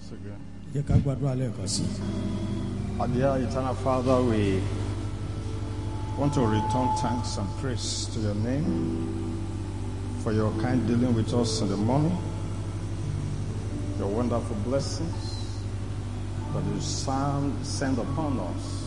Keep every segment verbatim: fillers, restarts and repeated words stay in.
once again. Our dear eternal Father, we want to return thanks and praise to your name for your kind dealing with us in the morning, your wonderful blessings that you send upon us.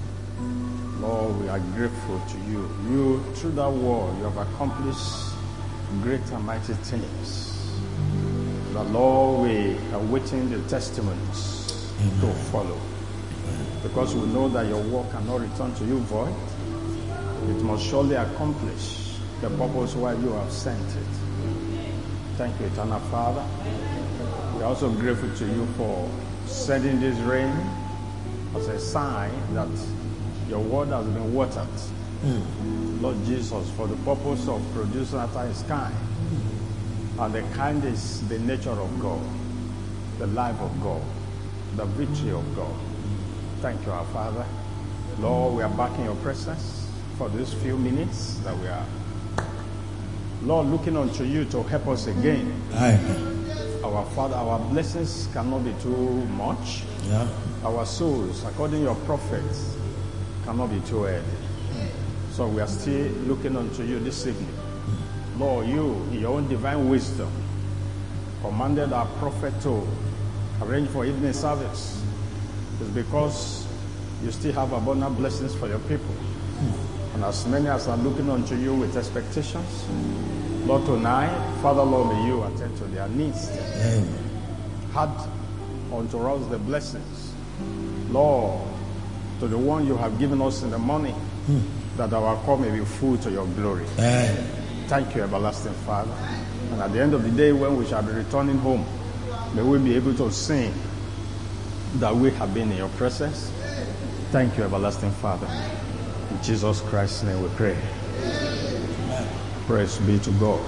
Lord, we are grateful to you. You, through that word, you have accomplished great and mighty things. The Lord, we are waiting the testimonies Amen. To follow. Because we know that your work cannot return to you void. It must surely accomplish the purpose why you have sent it. Thank you, eternal Father. We are also grateful to you for sending this rain as a sign that your word has been watered. Mm. Lord Jesus, for the purpose of producing after his kind. And the kind is the nature of God, the life of God, the victory of God. Thank you, our Father. Lord, we are back in your presence for these few minutes that we are, Lord, looking unto you to help us again. Amen. Our Father, our blessings cannot be too much. Yeah. Our souls, according to your prophets, cannot be too early. So we are still looking unto you this evening. Lord, you, in your own divine wisdom, commanded our prophet to arrange for evening service. It's because you still have abundant blessings for your people. And as many as are looking unto you with expectations, Lord, tonight, Father, Lord, may you attend to their needs. Add unto us the blessings. Lord, to the one you have given us in the morning, that our cup may be full to your glory. Amen. Thank you, everlasting Father. And at the end of the day, when we shall be returning home, may we be able to sing that we have been in your presence. Thank you, everlasting Father. In Jesus Christ's name we pray. Amen. Praise be to God.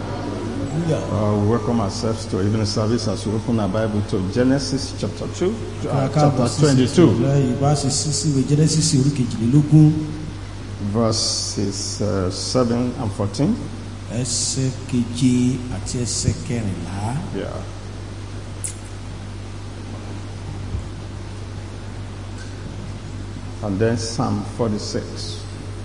Uh, we welcome ourselves to evening service as we open our Bible to Genesis chapter two, uh, chapter twenty-two. Verses uh, seven and fourteen. Yeah. And then Psalm forty-six.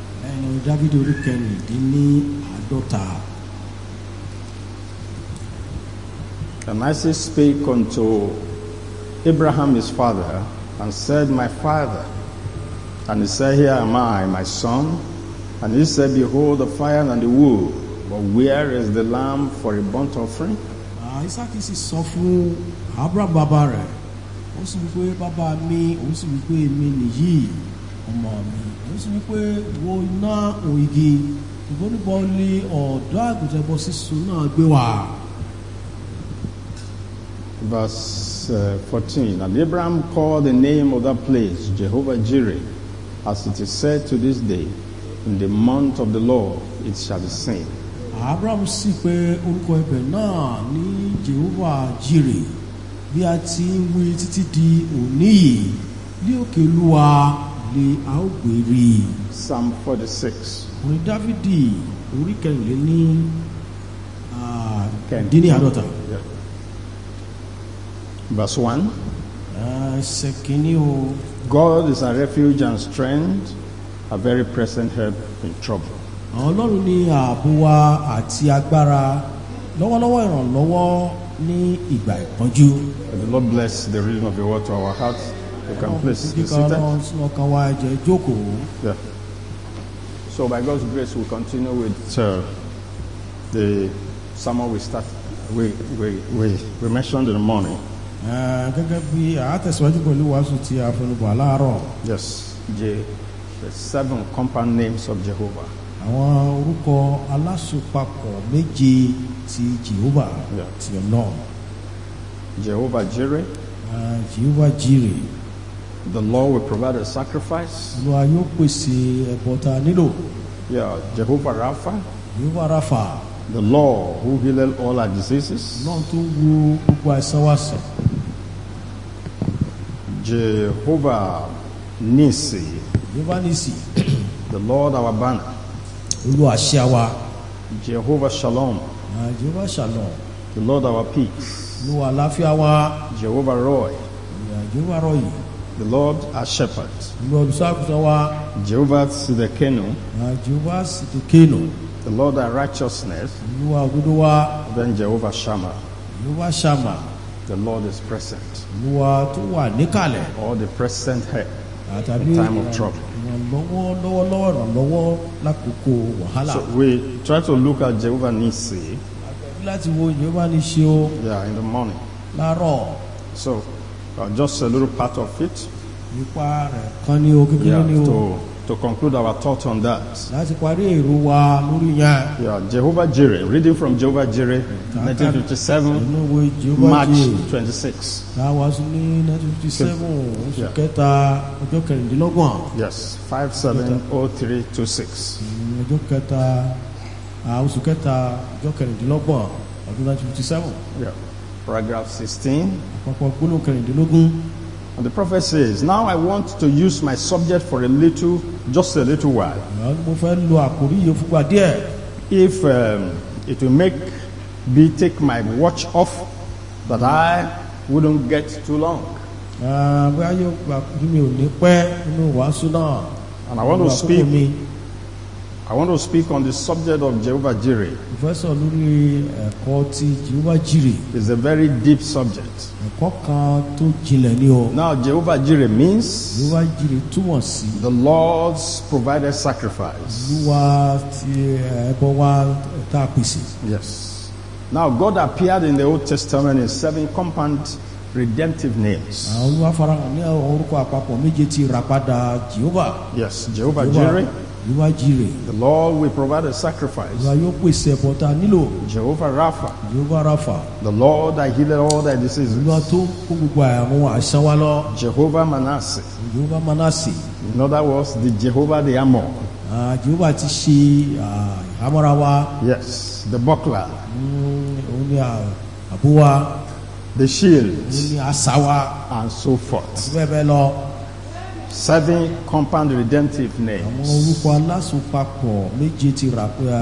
And Isaac spake unto Abraham his father, and said, My father. And he said, Here am I, my son. And he said, Behold the fire and the wood, but where is the lamb for a burnt offering? Isaac is sọ fún Abraham bàbá rẹ̀. Ó sì wípé bàbá mi, ó sì wípé èmi nìyí, ọmọ mi. Ó sì wípé wo iná òyìgì, ìgbónúbọ̀ lé ọ̀dọ́ àgùntàn ẹbọ sísun náà gbé wá. Verse uh, fourteen. And Abraham called the name of that place Jehovah Jireh, as it is said to this day, in the month of the Lord it shall be seen. Abraham sì pé orúkọ ibẹ̀ náà ní Jehovah Jireh, bí a ti ń wí títí di òní yìí, ní òkè Olúwa lè a ó gbé rí. Psalm forty-six. Orin Dáfídì orí kẹrìnléní dín ní àádọ́ta. Verse one. Ẹsẹ̀ kìíní o. God is a refuge and strength, a very present help in trouble. Ọlọ́run ni ààbò wa àti agbára lọ́wọ́lọ́wọ́ ìrànlọ́wọ́ ní ìgbà ìpọ́njú. May the Lord bless the reading of your word to our hearts. You can please be seated. Yeah. So by God's grace, we'll continue with uh, the sermon we start. We we we we mentioned in the morning. Yes, the, the seven compound names of Jehovah. Àwọn orúkọ alásopapọ̀ méje ti Jehovah ti Ọlọ́run. Jehovah Jireh. Jehovah Jireh. The Lord will provide a sacrifice. Olúwa yóò pèsè ẹbọ tá a nílò. Yeah, Jehovah Rapha. Jehovah Rapha. The Lord who healed all our diseases. Ọlọ́run tó wo gbogbo àìsàn wa sàn. Jehovah Nisi. Jehovah Nisi. The Lord our banner. Olúwa àṣẹ wa. Jehovah Shalom. Jehovah Shalom. The Lord our peace. Olúwa àlàáfíà wa. Jehovah Roy. Jehovah Roy. The Lord our shepherd. Olúwa olùṣọ́-àgùntàn wa. Jehovah Sidekenu. Jehovah Sidekenu. The Lord our righteousness. Olúwa òdodo wa. Then Jehovah Shammah. Jehovah Shammah. The Lord is present. Olúwa tó wà níkàlẹ̀. Or the present help Àtàbí in time of trouble. ìrànlọ́wọ́ lọ́wọ́lọ́wọ́ ìrànlọ́wọ́ lákòókò wàhálà. So we try to look at Jehovah Nissi. Láti wo Jehovah Nissi o. Yeah, in the morning. Láàárọ̀. So uh, just a little part of it. Nípa rẹ̀ kan ní o kékeré Yeah, ní o. to, to conclude our thought on that. Láti parí èrò wa lórí yẹn. Yeah, Jehovah Jireh, reading from Jehovah Jireh, nineteen fifty-seven, Inú ìwé Jehovah March Jireh. twenty-sixth. Táwa sí ní nineteen fifty-seven oṣù Yeah. kẹta ọjọ́ kẹrìndínlọ́gbọ̀n. Yes, five seven oh three two six. Ọjọ́ kẹta oṣù kẹta ọjọ́ kẹrìndínlọ́gbọ̀n ọdún nineteen fifty-seven. Yeah, paragraph sixteen. Àpapọ̀ gbólóhùn kẹrìndínlógún. And the prophet says, now I want to use my subject for a little, just a little while. Mo fẹ́ lo àkórí yìí fúnpa díẹ̀. If um, it will make me take my watch off, that I wouldn't get too long. Bóyá yóò gba kí mi ò ní pẹ́ nínú wàásù náà. And I want to speak, I want to speak on the subject of Jehovah Jireh. Mo fẹ́ sọ lórí ẹ̀kọ́ ti Jehovah Jireh. It's a very deep subject. Ẹ̀kọ́ kan tó jinlẹ̀ ní o. Now, Jehovah Jireh means Jehovah Jireh túmọ̀ sí. the Lord's provided sacrifice. Olúwa ti ẹbọ wa tá a pèsè. Yes. Now, God appeared in the Old Testament in seven compound redemptive names. Olúwa farahàn ní orúkọ àpapọ̀ méje ti ìràpadà Jehovah. Yes, Jehovah Jireh. Jehovah Jireh. The Lord will provide a sacrifice. Olúwa yóò pèsè ẹbọ tá a nílò. Jehovah Rapha. Jehovah Rapha. The Lord that healed all thy diseases. Olúwa tó kó gbogbo àwọn àìsàn wa lọ. Jehovah Manasseh. Jehovah Manasseh. In other words, the Jehovah the Ammon. Ah, Jehovah ti ṣe ìhámọ́ra wa. Yes, the buckler. Òun ni àbò wa. The shield. Òun ni asà wa. And so forth. Bẹ́ẹ̀ bẹ́ẹ̀ lọ. Seven compound redemptive Àwọn names. orúkọ alásopapọ̀ méje ti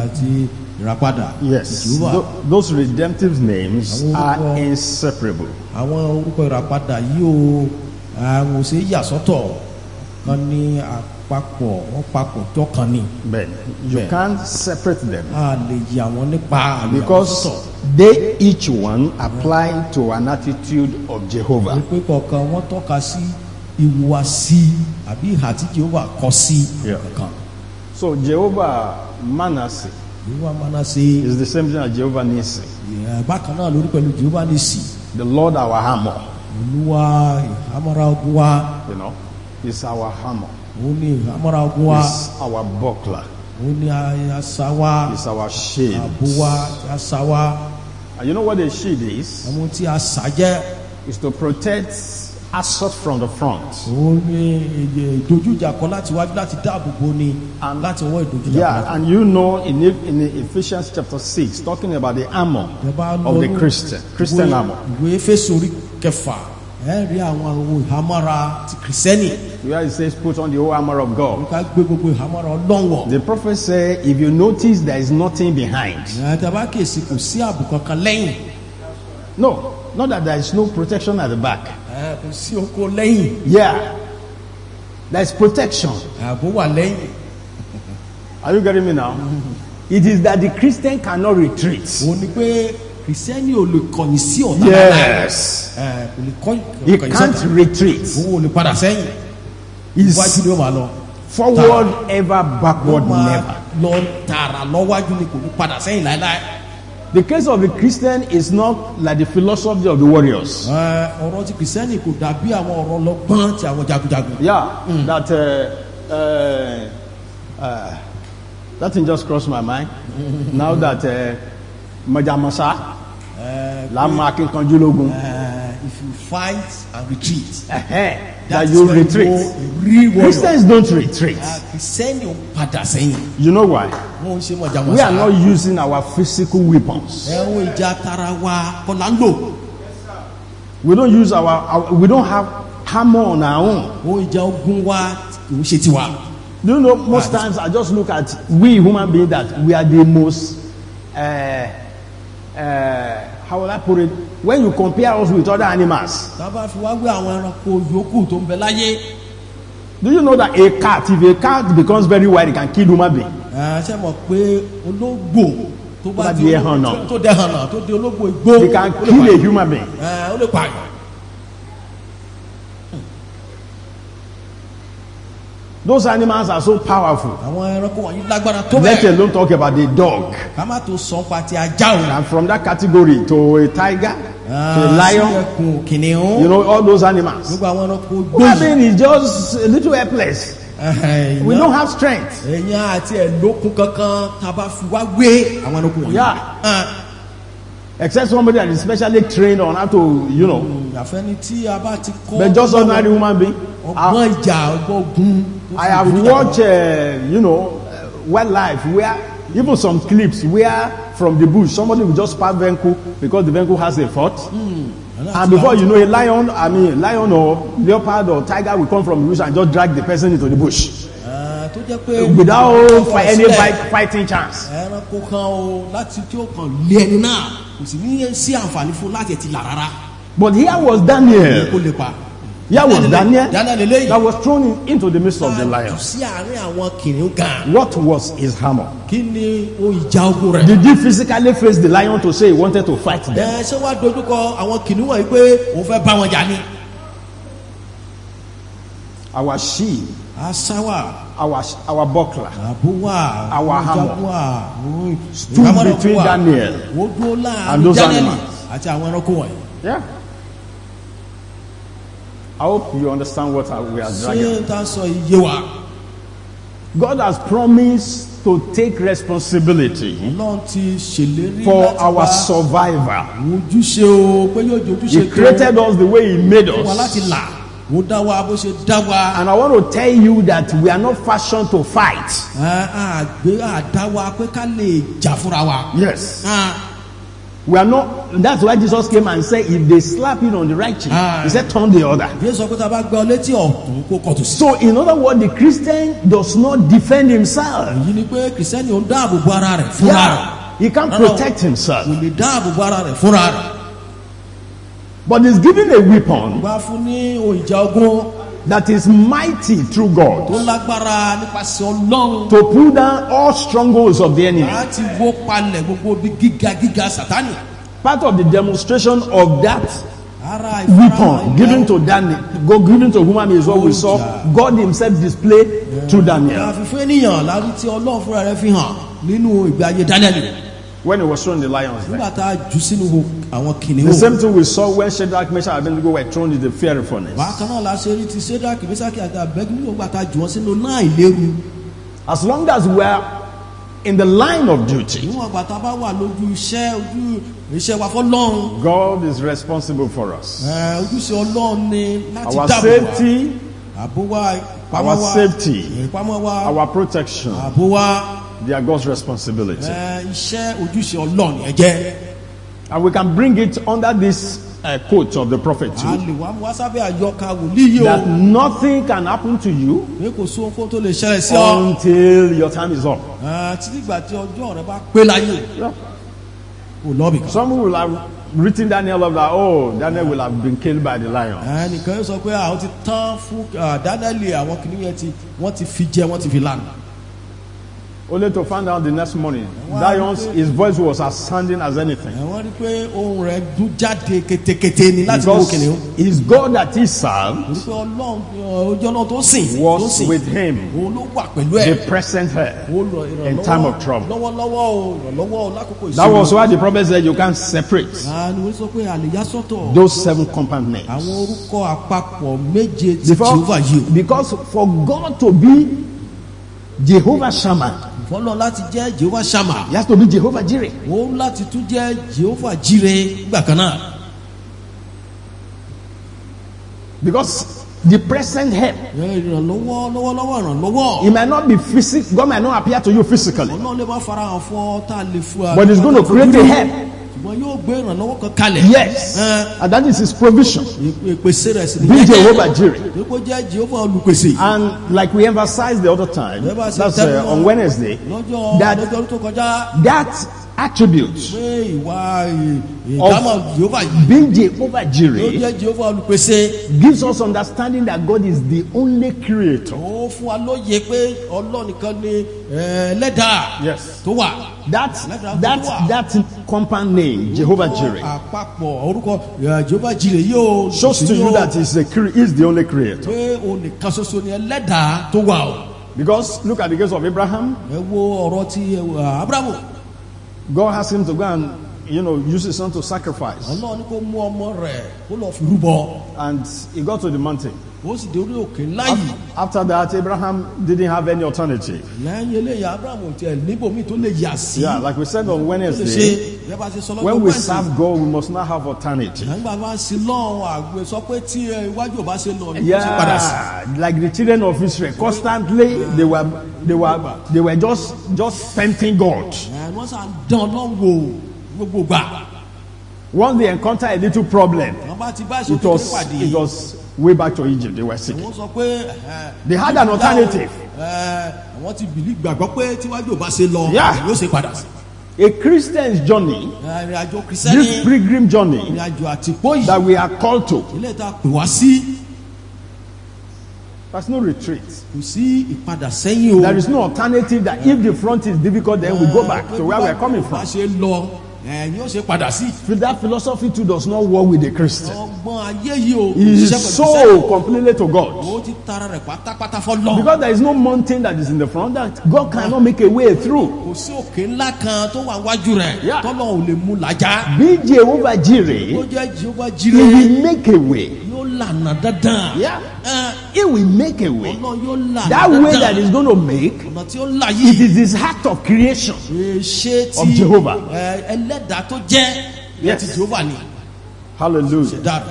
ìràpadà. Yes, Jehovah. th- those redemptive names Àwọn are orúkọ- inseparable. Àwọn orúkọ ìràpadà yìí o àwọn ò ṣe é yà sọ́tọ̀ kan ní àpapọ̀ wọ́n papọ̀ jọ kan ní. But you Bẹ́ẹ̀. can't separate them A lè yà wọ́n nípa àlè àwọn because sọ́tọ̀. they each one apply to an attitude of Jehovah. Wípé kọ̀ọ̀kan wọ́n tọ́ka sí ìhùwàsí àbí ìhà tí Jehovah kọ sí Yeah. kankan. So Jehovah Manasseh Jehovah Manasseh is the same thing as Jehovah Nissi. eh, bákan náà lórí pẹ̀lú Jehovah Nissi. The Lord our hammer, Olúwa ìhámọ́ra ogun wa. you know, is our hammer. Òun ni ìhámọ́ra ogun wa. Is our buckler. Òun ni asà wa. Is our shield. Àbò wa asà wa. And you know what a shield is? Àwọn tí asà jẹ́. Is to protect assault from the front. Òun ni ìdojújà kan láti wájú láti dáàbò bo ni And- láti wọ́ ìdojújà Yeah, kan. and you know in E- in Ephesians chapter six, talking about the armor of the Christian, Christian armor. Ìwé Éfésù orí kẹfà ẹ rí àwọn ohun ìhámọ́ra ti kìrìsẹ́nì. Where it says, put on the whole armor of God. Ká gbé gbogbo ìhámọ́ra ọlọ́wọ̀. The prophet said, if you notice there is nothing behind. Tàbá kèsì kò sí ààbò kankan lẹ́yìn. No, not that there is no protection at the back. Ẹ, Kò sí oko lẹ́yìn. Yeah, there is protection. Ààbò wà lẹ́yìn. Are you getting me now? It is that the Christian cannot retreat. Òun ni pé kìrìsẹ́nì ò lè kọ̀yìn sí ọ̀tá lára. Yes, Ẹ, Kò lè kọ̀yìn he kọ̀yìn can't sọ́tá. retreat. Òun ò lè padà sẹ́yìn. Iwájú He's ni ó máa lọ. forward ever, backward Ó máa never. lọ tààrà lọ́wájú ni kò ní padà sẹ́yìn láéláé. The case of the Christian is not like the philosophy of the warriors. Ẹ, Ọ̀rọ̀ ti kìrìsẹ́nì kò dàbí àwọn ọ̀rọ̀ ọlọ́gbọ́n ti àwọn jagunjagun. Yeah, that uh, uh, uh, that thing just crossed my mind. Now that uh, Majamasa, Lama Akinkanju Logun, Uh, if you fight and retreat, that that's you when retreat. you a real warrior. Christians don't retreat. Kìrìsẹ́nì ò padà sẹ́yìn. You know why? Wọ́n ń ṣe mọ̀jàmọ́sá. We are not using our physical weapons. Ẹ̀wọ̀n ìjà tara wa kọ́lá ń lò. We don't use our, our we don't have hammer on our own. Ohun ìjà ogun wa kì í ṣe tiwa. Do you know, most times I just look at we human beings that we are the most, uh, uh, how will I put it, when you compare us with other animals, tábà fi wá gbé àwọn ẹranko yòókù tó ń bẹ láyé. do you know that a cat, if a cat becomes very wild, it can kill human being? ẹ ṣe mọ̀ pé ológbò tó bá di ẹhàn náà tó dẹ hàn náà tó di ológbò igbó, they can kill a human being. ẹ ó lè pààyàn. Those animals are so powerful. àwọn ẹranko wọ̀nyí lágbára tó Let bẹ́ẹ̀. alone talk about the dog. ká má tó sọ pa ti ajá o. And from that category to a tiger, to a lion, ẹkùn kìnìún. you know, all those animals. gbogbo àwọn ẹranko Well, I gbòòyì. mean, it's just a little helpless. We don't have strength. èèyàn àti ẹ̀lókun kankan tábà fi wá gbé àwọn ẹranko wọ̀nyí. Yeah. Except somebody that is specially trained on how to, you know. àfẹ́ni tí a bá ti kọ́. But just ordinary human being. ọgbọ́n ìjà ọgbọ́n ogun. I have watched, uh, you know, uh, wildlife where even some clips where from the bush somebody will just pass vehicle because the vehicle has a fault, mm. and before you know, a lion, I mean, lion or leopard or tiger will come from the bush and just drag the person into the bush without for any fight, fighting chance. ẹranko kan o láti tí ó kàn lé ẹni náà kò sì ní sí àǹfààní fún láti ti là rárá. But here was Daniel. kó lè pa. Here was Daniel that was thrown in, into the midst of the lion. What was his hammer? Did he physically face the lion to say he wanted to fight them? Our shield, our, our buckler, our hammer stood between Daniel and those animals. Yeah. I hope you understand what we are dragging. God has promised to take responsibility for our survival. He created us the way He made us. And I want to tell you that we are not fashioned to fight. Yes. We are not. That's why Jesus came and said, if they slap you on the right cheek, ah, He said, turn the other. So, in other words, the Christian does not defend himself. Yeah, he can't protect himself. But he's given a weapon that is mighty through God to pull down all strongholds of the enemy. Part of the demonstration of that weapon given to Daniel, go given to human is what we saw God Himself display through Daniel. When he was thrown in the lion's den. The same thing we saw when Shadrach, Meshach, and Abednego were thrown in the fiery furnace. As long as we are in the line of duty, God is responsible for us. Our safety, our safety, our protection, they are God's responsibility. And we can bring it under this uh, quote of the prophet too, that nothing can happen to you until your time is up. Yeah. Some will have written Daniel of that, oh, Daniel will have been killed by the lion. Only to find out the next morning, lions, his voice was as sounding as anything. Because his God that he served was with him, the present help in time of trouble. That was why the prophet said you can't separate those seven compartments. Before, because for God to be Jehovah Shammah, he has to be Jehovah Jireh. Because the present help, it might not be physical. God might not appear to you physically, but it's going to create a help. Yes, uh, and that is His provision. Be Jehovah Jireh. And like we emphasized the other time, that's uh, on Wednesday, that that attributes pé ìwà ìdámọ̀ Jehovah of being Jehovah ló Jireh jẹ́ Jehovah olùpèsè. gives us understanding that God is the only creator. ó fún wa lóye pé Ọlọ́run nìkan ni ẹlẹ́dàá Yes. tó wà. That that that compound name Jehovah Jireh àpapọ̀ orúkọ eh, Jehovah Jireh yóò shows to you that he's the cre- he's the only creator. pé òun nìkan ṣoṣo ni ẹlẹ́dàá tó wà o. Because look at the case of Abraham. ẹ wo ọ̀rọ̀ ti eh, Abrahamu. God asked him to go and, you know, use his son to sacrifice. Ọlọ́run ní kó mú ọmọ rẹ̀ kó lọ fi rúbọ. And he got to the mountain. ó sì dé orí òkè ńlá yìí. After that, Abraham didn't have any alternative. lẹ́yìn eléyìí Abrahamu tiẹ̀ níbòmí tó lè yà sí. Yeah, like we said on tó lè ṣe Wednesday, bẹ́ẹ̀ bá ṣe sọ lọ́jọ́ when we Wednesday. serve God, we must not have alternative. nígbà bá sí lọ́run àgbẹ̀ sọ pé tí ẹ, iwájú ò bá ṣe lọ ní kó sì padà sí. Yeah, like the children of Israel, constantly they were they were they were just just tempting God. ẹ wọ́n sàn dán Ọlọ́run wò gbogbo gbà. Once they encounter a little problem, wọ́n bá ti bá it ìṣòro kékeré was pàdé. it was way back to Egypt. They were sick. wọ́n sọ pé ẹ, They had an alternative. ẹ, àwọn ti bìlí gbàgbọ́ pé tíwájú ò bá ṣe lọ Yeah. yóò ṣe padà sí. A Christian's journey, ẹ, ìrìn àjò this kìrìsìtẹ́nì pilgrim journey ìrìn àjò àtìpó yìí that we are called to, ilé ìta pè wá sí. there's no retreat. kò sí ìpadà sẹ́yìn o. There is no alternative that if the front is difficult, then we go back to where we are coming bá from. ṣe lọ ẹ, yóò ṣe padà sí. That philosophy too does not work with the Christian. ọgbọ́n ayé yìí o. He is ṣiṣẹ́ pẹ̀lú so sẹ́yìn. completely to God. ó ti tara rẹ̀ pátápátá fọ́lọ́. Because there is no mountain that is in the front that God cannot make a way through. kò sí òkè ńlá kan tó wà wájú rẹ̀ Yeah. tọ́lọ̀ ò lè mú làjá. Be Jehovah ó Jireh, jẹ́ Jehovah He Jireh will make a way. yóò lànà dandan. Yeah. Ẹ, He will make a way. Ọlọ́run yóò lànà That way that dandan. is going to make, ọ̀nà tí ó là it yìí. is His act of creation. ṣe Of ti Jehovah. ẹ, ẹlẹ́dàá tó jẹ́ Yes. ti Jehovah ni. Hallelujah. dára.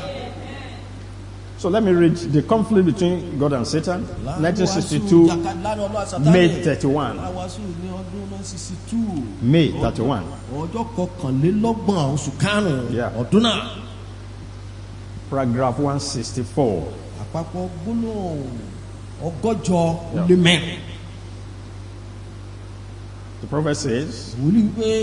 So let me read the conflict between God and Satan, nineteen sixty-two, May thirty-first. Láwàásù ní ọdún nineteen sixty-two. May thirty-first. ọjọ́ kọkànlélọ́gbọ̀n oṣù karùn-ún Yeah. ọdún náà. Paragraph one sixty-four. àpapọ̀ gbólóhùn ọgọ́jọ ó Yeah. lé mẹ́rin. The prophet says, wòlíì pé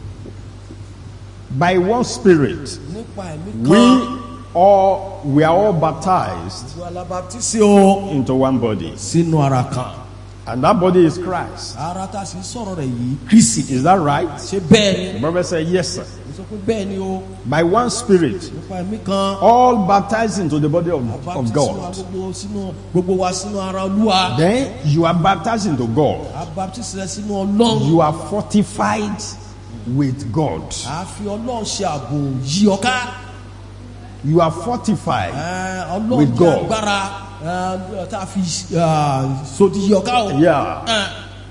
by one spirit, nípa ẹ̀mí we kan all we are all baptized gbogbo alábàtísí o into one body, sínú ara kan. and that body is Christ. ara tá a sì sọ̀rọ̀ rẹ̀ yìí Kristi. Is that right? ṣé bẹ́ẹ̀ The ni. prophet said, yes, sir. mo sọ pé bẹ́ẹ̀ ni o. By one spirit, nípa ẹ̀mí kan. all baptized into the body of, baptisi of wa God. gbogbo sínú gbogbo wa sínú ara Olúwa. Then you are baptized into God. a baptisi rẹ sínú Ọlọ́run. You are fortified with God. a fi Ọlọ́run ṣe ààbò yí ọ ká. You are fortified. Ẹ, Ọlọ́run With jẹ́ God. agbára ẹ, tá a fi ẹ, sodi yí ọ ká o. Yeah. Ẹ,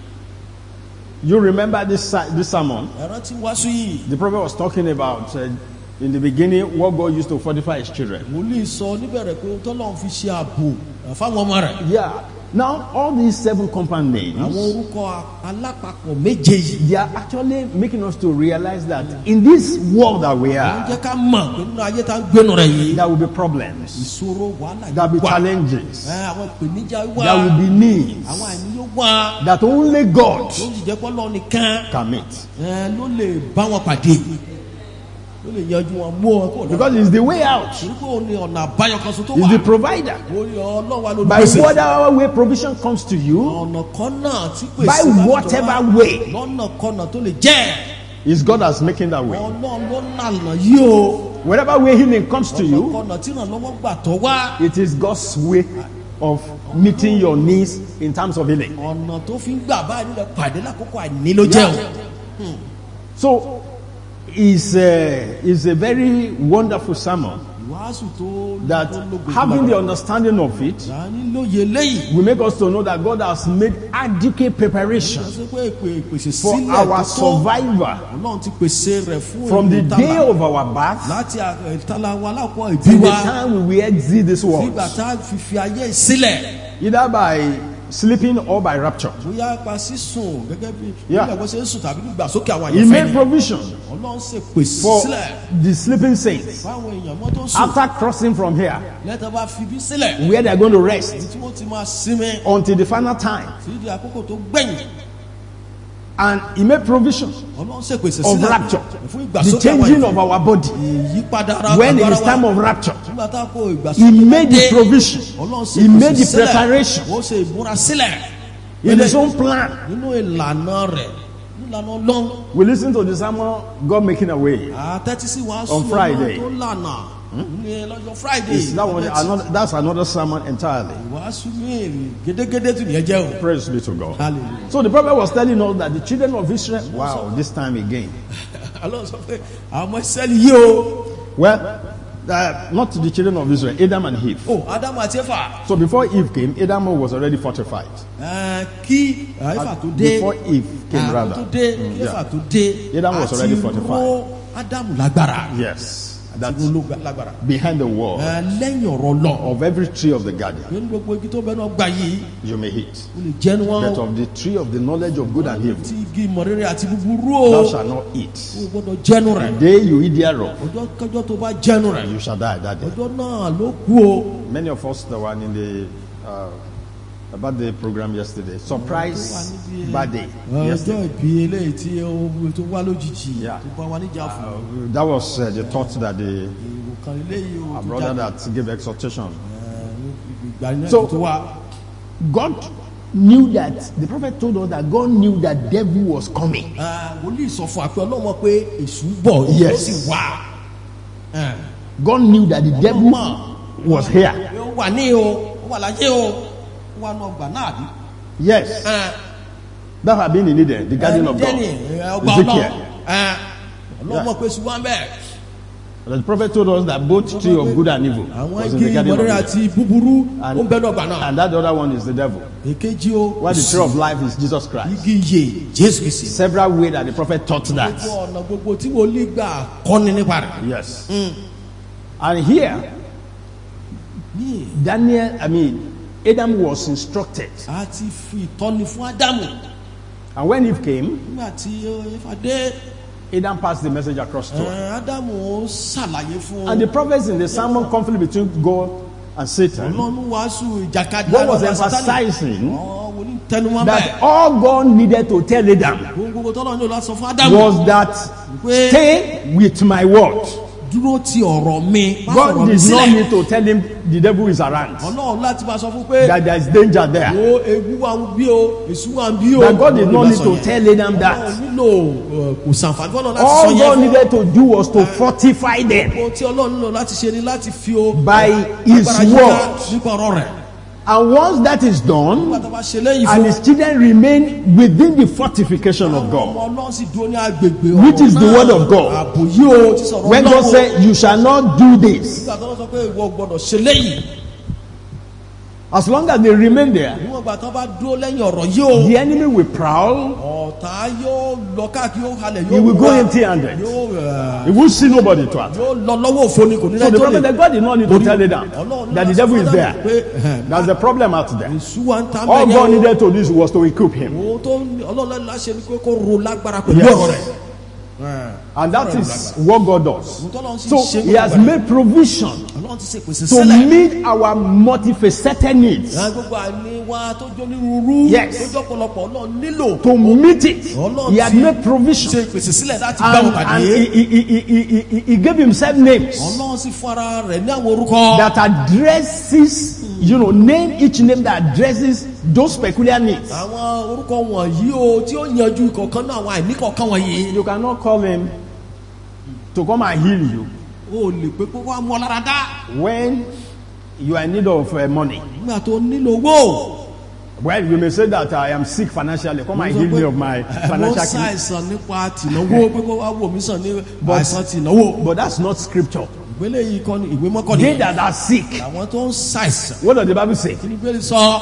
You remember this ser- this sermon? ẹ rántí wàásù yìí. The prophet was talking about uh, in the beginning what God used to fortify His children. wòlíì sọ níbẹ̀rẹ̀ pé tọ́lọ́run fi ṣe ààbò ẹ, fáwọn ọmọ rẹ̀. Yeah. Now all these seven compound names, àwọn orúkọ alápapọ̀ méje yìí. they are actually making us to realize that in this world that we wọ́n are, jẹ́ ká mọ̀ pé nínú ayé tá a ń gbénu rẹ̀ yìí. there will be problems, ìṣòro wàhálà there will yóò be wà. challenges, Ẹ, àwọn ìpèníjà wà. there will be needs àwọn àìní yóò wà. that only God ló sì jẹ́ pé Ọlọ́run nìkan can meet. ẹ, ló lè bá wọn pàdé. ló lè yanjú wọn mú wọn kó lọ. Because it's the way out. torí pé òun ni ọ̀nà àbáyọ kan so tó He's the wà. provider. orí ọlọ́wà ló By pèsè. whatever way provision comes to you, ọ̀nà kan náà tí pèsè. by láti whatever jọ wá. way, lọ́nà kan náà tó lè jẹ́. is God that's making that way. Ọlọ́run ló nànà yìí o. Whatever way healing comes to ọ̀nà you, kan tí ìrànlọ́wọ́ gbà tọ́ wá. it is God's way of meeting your needs in terms of healing. ọ̀nà tó fi ń gbà báyìí nílẹ̀ pàdé lákòókò àìní ló jẹ́ o. So, it's a, it's a very wonderful sermon ìwàásù tó that tó lógo having the gbàgbà. understanding of it Dání lóye lẹ́yìn. will make us to know that God has made adequate preparation Ṣé pé ìpè ìpèsè for sílẹ̀ our tó tó. survival Ọlọ́run ti pèsè rẹ̀ fún from the ìlú day tààlà. of our birth láti ìtàlá wa lápò ìbí till the wa. time we will exit this world, nígbà tá a fi fi ayé sílẹ̀. either by sleeping or by rapture. bóyá pa sísùn gẹ́gẹ́ bí Yeah. ìgbàgbọ́ ṣe ń sùn tàbí gbígbà sókè àwọn He àyànfẹ́ made ni. provision Ọlọ́run ṣe pèsè for sílẹ̀ the sleeping saints fáwọn èèyàn mọ́ tó ń sùn. after crossing from here, lẹ́tọ̀ bá fi bí sílẹ̀. where they are going to rest tí wọ́n ti máa sinmi until the final time. tí di àkókò tó gbẹ̀yìn. And he made provision Ọlọ́run ṣe pèsè of sílẹ̀ rapture, fún the ìgbàsókè changing àwọn of our body. ìyípadà ara When it is agbára time wa. of rapture, Nígbà tá a kó ìgbàsókè he made the dé, provision. Ọlọ́run ṣe He pèsè made the sílẹ̀. preparation Ó ṣe ìmúra sílẹ̀ in his own plan. nínú ìlànà rẹ̀ nílànà Ọlọ́run. We listen to the sermon, God making a way. Àtẹ́tí sí wàásù On Friday. Ọlọ́run tó lànà ní lọ́jọ́ Friday. It's that one, another, that's another sermon entirely. Wàásù mi gédégédé tún yẹn jẹ́ o. Praise be to God. Hallelujah. So the prophet was telling us that the children of Israel, wow, this time again. Ọlọ́run sọ pé àwọn ọmọ Ísírẹ́lì yìí o. Well, uh, not the children of Israel, Adam and Eve. O Ádámù àti Éfà. So before Eve came, Adam was already fortified. Ẹ, Kí Éfà tó dé. Before Eve came, Àwọn rather. tó dé Mm, kí Éfà yeah. tó dé. Adam was already fortified. Àti ró Ádámù lágbára. Yes. That's Àti ró lágbára. behind the wall Ẹ, Lẹ́yìn ọ̀rọ̀ lọ. of every tree of the garden Nínú gbogbo igi tó bẹ́ẹ̀ náà gbà yìí, you may eat. o lè jẹ́nu wọn. But of the tree of the knowledge of good and evil, Tí igi ìmọ̀rere àti búburú thou o. shalt not eat. O gbọ́dọ̀ jẹ́nu rẹ̀. The day you eat thereof, Ọjọ́ kọjọ́ tó bá jẹ́nu rẹ̀. you shall die that day. Ọjọ́ náà ló kú o. Many of us that were in the uh, about the program yesterday, surprise birthday Ọjọ́ yesterday. ìbí eléyìí tí ó tó wá lójijì Yeah. tó bá wa níjà fún. Uh, that was uh, the thought that the Ìwòkan eléyìí o our tó brother jáde. that gave exhortation. Ìgbà náà So- tó wá. God knew that the prophet told us that God knew that devil was coming. Ah, Wòlíì sọ fún àpẹ ọlọ́mọ pé èṣù ń bọ̀ Yes. ó sì wá. Ah, God knew that the devil was here. Ó wà ní o, ó wà láyé o, ó wà náà gbà náà bí. Yes, Ah, that had been in Eden, the garden of God. Ẹnikẹ́ni, ẹ, ọgbà Ezekiel. Ọlọ́run. Ah, Ọlọ́mọ pé ṣùgbọ́n bẹ́ẹ̀. The prophet told us that both tree of good and evil Àwọn was in igi the garden of ìmọ̀rere Eden. àti búburú ó And- ń bẹ náà gbà náà. And that other one is the devil. Èkejì o. While the tree of life is Jesus Christ. Igi ìyè Jésù Kristi. Several ways that the prophet taught that. Gbogbo ọ̀nà gbogbo tí wòlíì gbà kọ́ni nípa rẹ̀. Yes. And here, Daniel, I mean, Adam was instructed. A ti fi ìtọ́ni fún Ádámù. And when Eve came, Nígbà tí Éfà dé, Adam passed the message across to her. ẹ, Ádámù ó ṣàlàyé fún And the prophets in the sermon conflict between God and Satan, Ọlọ́run wàásù ìjàkadì God was láàrin Sátánì. emphasizing Àwọn wòlíì tẹnumọ́ that bẹ́ẹ̀. all God needed to tell Adam Ohun gbogbo tọ́lọ́run yóò lọ sọ fún Ádámù. was that Pé stay with my word. dúró ti ọ̀rọ̀ mi. Má God fọ̀rọ̀ mi did not sílẹ̀. need to tell him the devil is around, Ọlọ́run láti máa sọ fún pé that there is danger there. o ewu wa ń bí o, èṣù wa ń bí o. That God did not Ọlọ́run need bá to sọ yẹn. tell Adam Ọlọ́run that. nílò ẹ, kò sàǹfààní fún Ọlọ́run láti sọ All yẹn God fún. needed to do was to fortify them Ohun tí Ọlọ́run nílò láti ṣe ni láti fi o. by his agbára yíká word. nípa ọ̀rọ̀ rẹ̀. And once that is done, Nígbà tó bá ṣe lẹ́yìn and fún. his children remain within the fortification of Àwọn God, ọmọ Ọlọ́run sì dúró ní agbègbè ọ̀rọ̀ which is the náà. word of God. Ààbò yìí o ti sọ̀rọ̀ When God Ọlọ́run. said, you shall not do this, Nígbà tó lọ sọ pé ìwọ gbọ́dọ̀ ṣe lẹ́yìn. as long as they remain there, Níwọ̀n ìgbà tó bá dúró lẹ́yìn ọ̀rọ̀ yìí o. the enemy will prowl. Ọ̀tá yóò lọ káàkiri yóò halẹ̀ yóò He will go wá. empty-handed. Yóò ẹ̀, He will see nobody to attack. yóò lọ lọ́wọ́ òfo ni kò ní So the lẹ́jọ́ lè. prophet, that God did not need to tell Adam Ọlọ́run that the láti devil is fọ́dà there. pé, ẹ̀hẹ̀n, That's the problem out there. èṣù wa ń ta All bẹ́ẹ̀ God yẹn o. needed to do was to equip him. Ohun tó Ọlọ́run láṣẹ ni pé kó ro lágbára pẹ̀lú Yes. ọ̀rọ̀ rẹ̀. And that is what God does. Ohun tọ́lọ́run sì So ṣe he has gbogbo made provision Ọlọ́run ti ṣe pèsè to sílẹ̀. meet our multifaceted needs. Àwọn gbogbo àní wa tó jó onírúurú. Yes. Tó jọ pọ̀lọpọ̀ Ọlọ́run nílò. To meet it, Ọlọ́run he had ti made provision. ṣe pèsè sílẹ̀ láti bá And, wọn and he, pàdé. he, he, he, he, he- he gave himself names Ọlọ́run sì fún ara rẹ̀ ní àwọn orúkọ. that addresses, you know, name each name that addresses those peculiar needs. Àwọn orúkọ wọ̀nyí o tí ó yanjú ìkọ̀ọ̀kan náà àwọn àìní kọ̀ọ̀kan wọ̀nyí. You cannot call him to come and heal you O lè pé kó wá mú ọ lára dá. when you are in need of uh, money. Nígbà tó nílò owó. Well, you may say that I am sick financially. Come and heal me of my Mo financial needs. ṣàìsàn nípa tìnáwó pé kó wá wò mí sàn ní àìsàn tìnáwó. But that's not scripture. Ìgbélé yìí kọ́ ni ìwé mọ́kànlá. They that are sick, Àwọn tó ń ṣàìsàn. what does the Bible say? Kí ni Bíbélì sọ?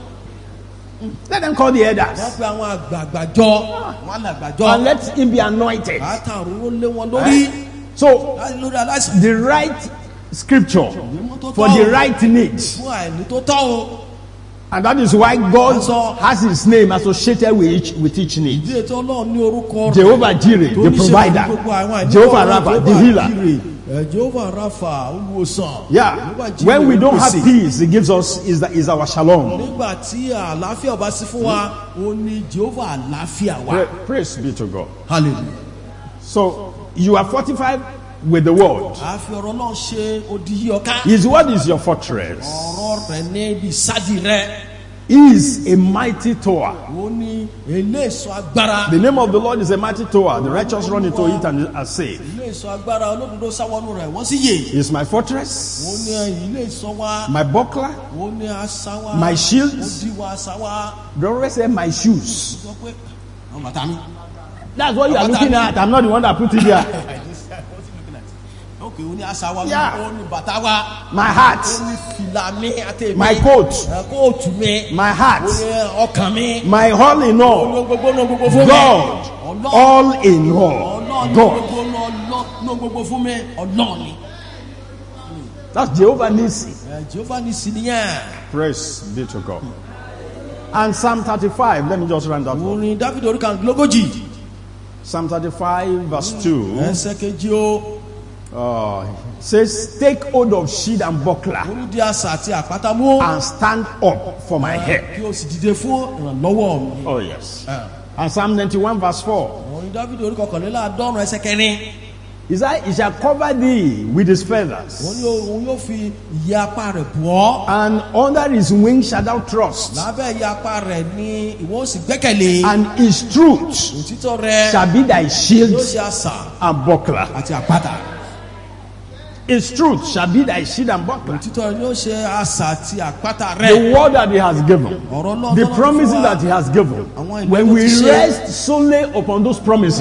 Let them call the Wọ́n elders pe àwọn àgbààgbà jọ. Wọ́n àgbàjọ. and let him be anointed. Bàtà òróró lé wọn lórí. So, Láti lórí aláìsàn. the right scripture Ìwé mọ́ tó for tọ́ the o. right needs Fún àìní tó tọ́ o. And that is why God has his name associated with each, with each need. Jehovah Jireh, the provider. Jehovah Rapha, the healer. Jehovah Rapha, yeah. When we don't have peace, it gives us is that is our shalom. Pra- praise be to God. Hallelujah. So you are fortified with the word. His word is your fortress. Is a mighty tower. The name of the Lord is a mighty tower. The righteous run into it and are saved. He is my fortress, my buckler, my shield. The Lord said, my shoes. That's what you are looking at. I'm not the one that put it there. Yeah. My heart, my coat, my heart, my all in all, God, all in all, God. That's Jehovah Nissi. Praise be to God. And Psalm thirty-five, let me just run that one. Psalm thirty-five verse two. Uh, says, take hold of shield and buckler and stand up for my head. Oh yes. And Psalm ninety-one verse four. He said, he shall cover thee with his feathers, and under his wings shalt thou trust, and his truth shall be thy shield and buckler. His truth shall be thy shield and buckler. The word that he has given, the promises that he has given, when we rest solely upon those promises,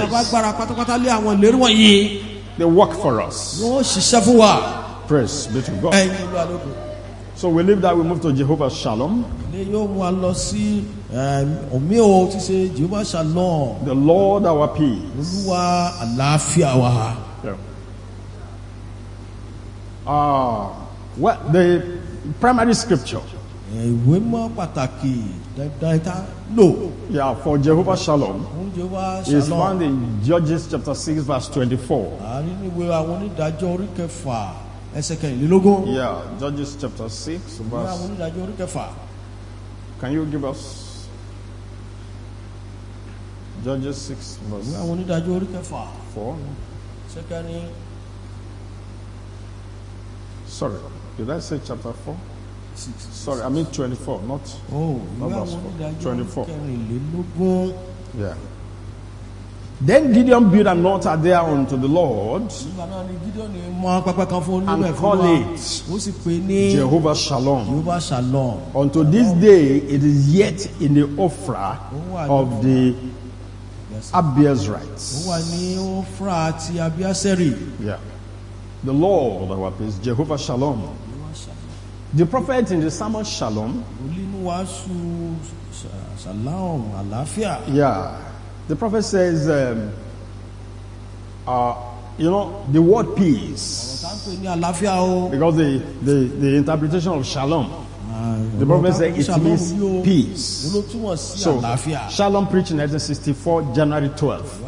they work for us. Praise be to God. So we leave that, we move to Jehovah Shalom. The Lord our peace. Yeah. Uh, what the primary scripture? Yeah, for Jehovah Shalom is found in Judges chapter six verse twenty-four. Yeah, Judges chapter six verse. Can you give us Judges six verse four? Sorry, did I say chapter four? Six. Sorry, I mean twenty-four, not, oh, not verse four. twenty-four. Yeah. Then Gideon built an altar there unto the Lord and called it Jehovah Shalom. Unto this day it is yet in the Ophrah of the Abiezrites. Yeah. The Lord our peace, Jehovah Shalom. The prophet in the Sermon Shalom. Yeah. The prophet says, um, uh, you know, the word peace. Because the, the, the interpretation of Shalom. The prophet said it means peace. So, Shalom preached in nineteen sixty-four, January twelfth.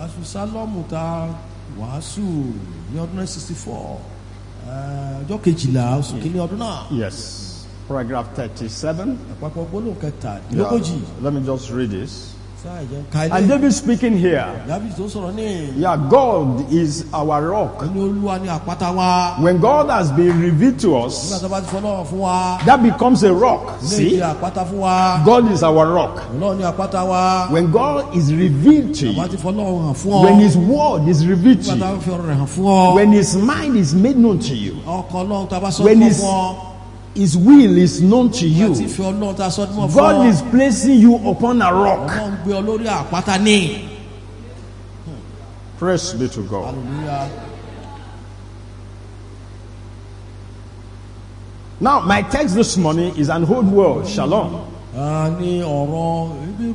Yes. Paragraph thirty-seven. Yeah. Let me just read this. And David speaking here. Yeah, God is our rock. When God has been revealed to us, that becomes a rock. See? God is our rock. When God is revealed to you, when His word is revealed to you, when His mind is made known to you, when His His will is known to you, God is placing you upon a rock. Praise be to God. Hallelujah. Now, my text this morning is an old word, shalom.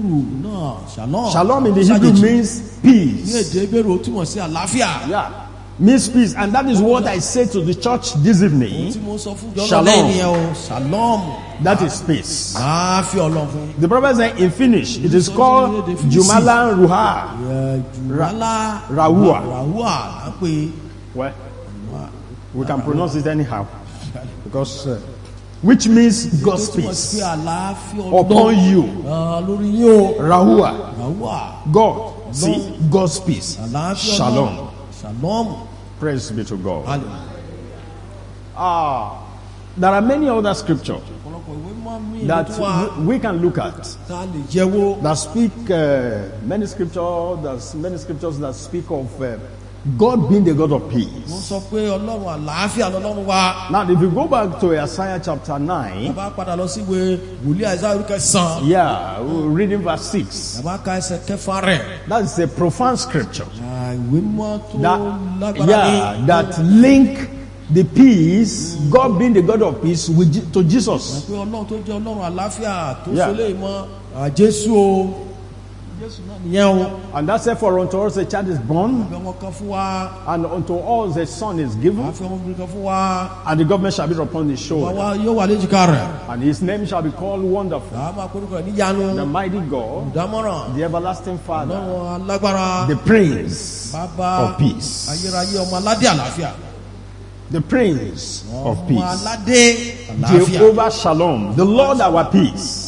Shalom in the Hebrew means peace. Yeah. means peace. And that is what I say to the church this evening. Shalom. Shalom. That is peace. The prophet said in Finnish, it is called Jumala Ruha. Rahua. Well, we can pronounce it anyhow. Because, uh, which means God's peace upon you. Rahua. God. See, God's peace. Shalom. Shalom. Praise be to God. Ah, there are many other scriptures that we can look at that speak uh, many scriptures. There's many scriptures that speak of uh, God being the God of peace. Now, if you go back to Isaiah chapter nine, yeah, we're reading verse six. That is a profound scripture. That, yeah, that link the peace, God being the God of peace, with, to Jesus. Yeah. And that's it. For unto us a child is born, and unto us a son is given, and the government shall be upon his shoulder, and his name shall be called Wonderful, the Mighty God, the Everlasting Father, the Prince of Peace. The Prince of Peace, Jehovah Shalom, the Lord our peace.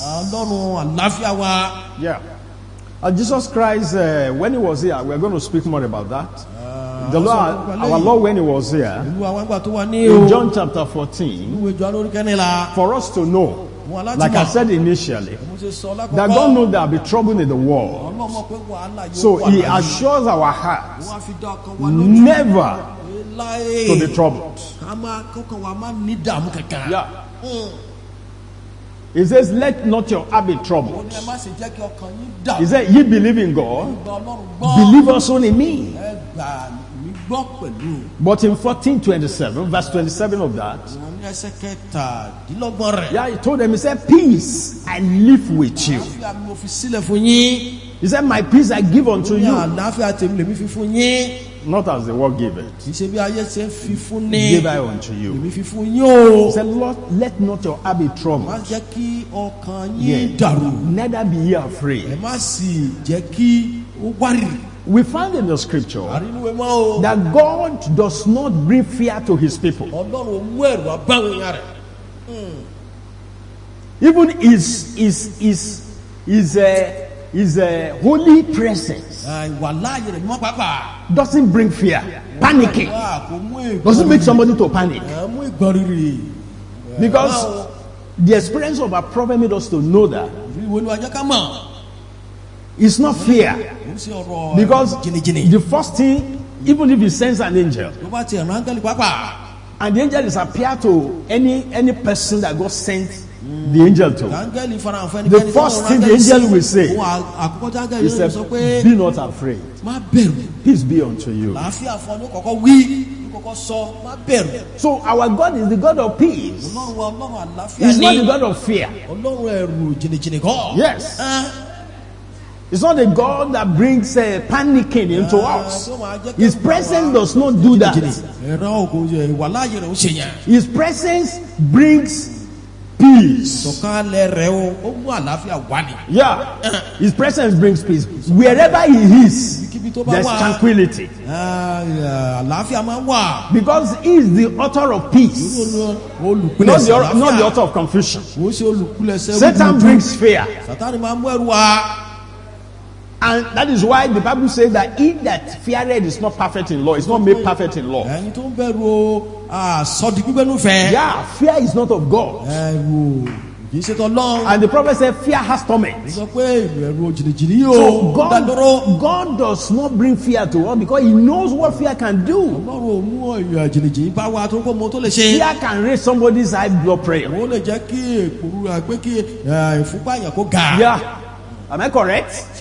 Yeah. Uh, Jesus Christ, uh, when he was here, we're going to speak more about that. Uh, the Lord, our Lord, when he was here, in John chapter fourteen, for us to know, like I said initially, that God knows there will be trouble in the world. So he assures our hearts never to be troubled. Yeah. He says, let not your heart be troubled. He said, ye believe in God, believe also in me. But in fourteen twenty-seven, verse twenty-seven of that, yeah, he told them, he said, peace I live with you. He said, my peace I give unto you, not as the world gave it. Give I unto you. He said, Lord, let not your heart be troubled. Yeah. Neither be ye afraid. We find in the scripture that God does not bring fear to his people. Even his his his his uh, his uh, holy presence doesn't bring fear, panicking. Doesn't make somebody to panic. Because the experience of our prophet made us to know that it's not fear. Because the first thing, even if he sends an angel, and the angel is appear to any any person that God sent the angel to, the first thing the angel will say is, be not afraid, peace be unto you. So our God is the God of peace. He's not the God of fear. Yes. It's not a God that brings uh, panicking into us. His presence does not do that. His presence brings peace. Yeah. His presence brings peace. Wherever he is, there's tranquility. Because he is the author of peace, not the, not the author of confusion. Satan brings fear. And that is why the Bible says that he that feareth is not perfect in law. It's not made perfect in law. Yeah, fear is not of God. And the prophet said, fear has torment. So God, God does not bring fear to us because he knows what fear can do. Fear can raise somebody's high blood pressure. Yeah. Am I correct?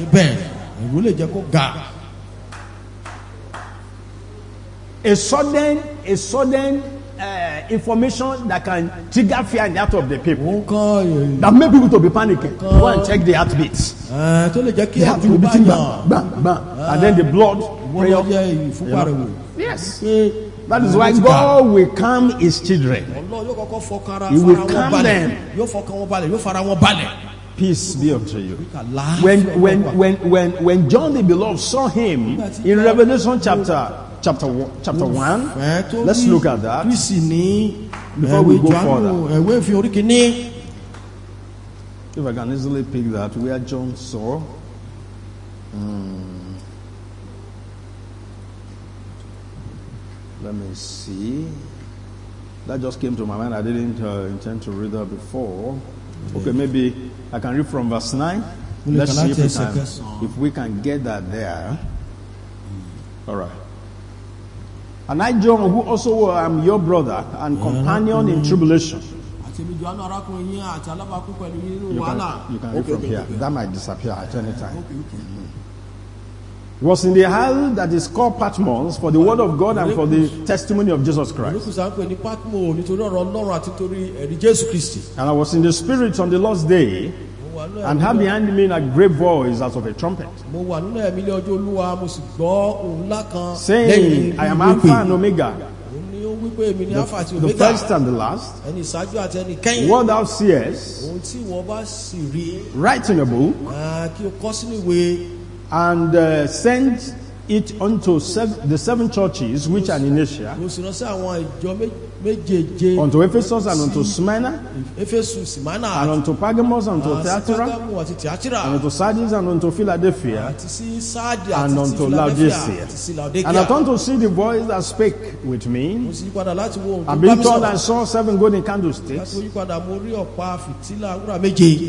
A sudden, a sudden uh, information that can trigger fear in the heart of the people. òun kan ẹ̀, That make people to be panicking. Go and check the heartbeats. ẹ̀, tó lè jẹ́ kí They have to be àbúrò bá beating yàn. bang, bang, bang. And then the blood Wọ́n prayer. lọ jẹ́ ìfúnpá rẹ̀ wò. Yes. Pé That is why God will calm his children. Ọlọ́run yóò kọ́kọ́ fọkàn ara He will fara wọn calm balẹ̀. them. Yóò fọkàn wọn balẹ̀, yóò fara wọn balẹ̀. Peace be unto you. Àlàáfíà When when Ọlọ́run wà. when when when John the Beloved saw him in Revelation chapter chapter one, chapter one, Ẹ̀, tó let's rí look at that. Kristi ní Before we ẹ̀wé go Jòhánù, ẹ̀wé ìfihàn orí kìíní. If I can easily pick that where John saw. Hmm. Let me see. That just came to my mind. I didn't uh, intend to read that before. Okay, maybe I can read from verse nine. Let's see if we can, if we can get that there. All right. And I, John, who also am your brother and companion in tribulation. Àti èmi Jòhánù arákùnrin yín àti alábàápín pẹ̀lú yín nínú You wàhálà. can, you can read Okay, from okay, here. okay. That might disappear at any time. Okay, okay. He was in the isle that is called Patmos for the word of God and for the testimony of Jesus Christ. Olùkùsà ń pè ní Patmo nítorí ọ̀rọ̀ Ọlọ́run àti torí ẹ̀rí Jésù Kristi. And I was in the Spirit on the Lord's day, Mo wà nínú and ẹ̀mí heard lọ- behind me a great voice as of a trumpet, Mo wà nínú ẹ̀mí ní ọjọ́ Olúwa, mo sì gbọ́ ohùn ńlá kan saying, I am Alpha and Omega, Òun ni ó wí pé èmi ni Alpha àti the Omega. first and the last. Ẹni ìṣáájú àti ẹni kẹ́yìn. What thou seest, Ohun tí ìwọ bá sì rí, write in a book, ah, kí o kọ sínú ìwé. and uh, send it unto seven, the seven churches which are in Asia, Mo sì ránṣẹ́ àwọn ìjọ mé- méjèèje. unto Ephesus and unto Smyrna, Éfésù, Simana, and unto Pergamos and unto àti Thyatira, Págámù àti Tìátírà, and unto Sardis and unto Philadelphia. àti sí Sáàdì and àti sí unto Philadelphia, Laodicea. àti sí And I Laodicea. turned to see the voice that spake with me. Mo sì yípadà láti wo ohun tó And bá being mi told, sọ̀rọ̀. I saw seven golden Láti candlesticks. wo yípadà, mo rí ọ̀pá fìtílà wúrà méje.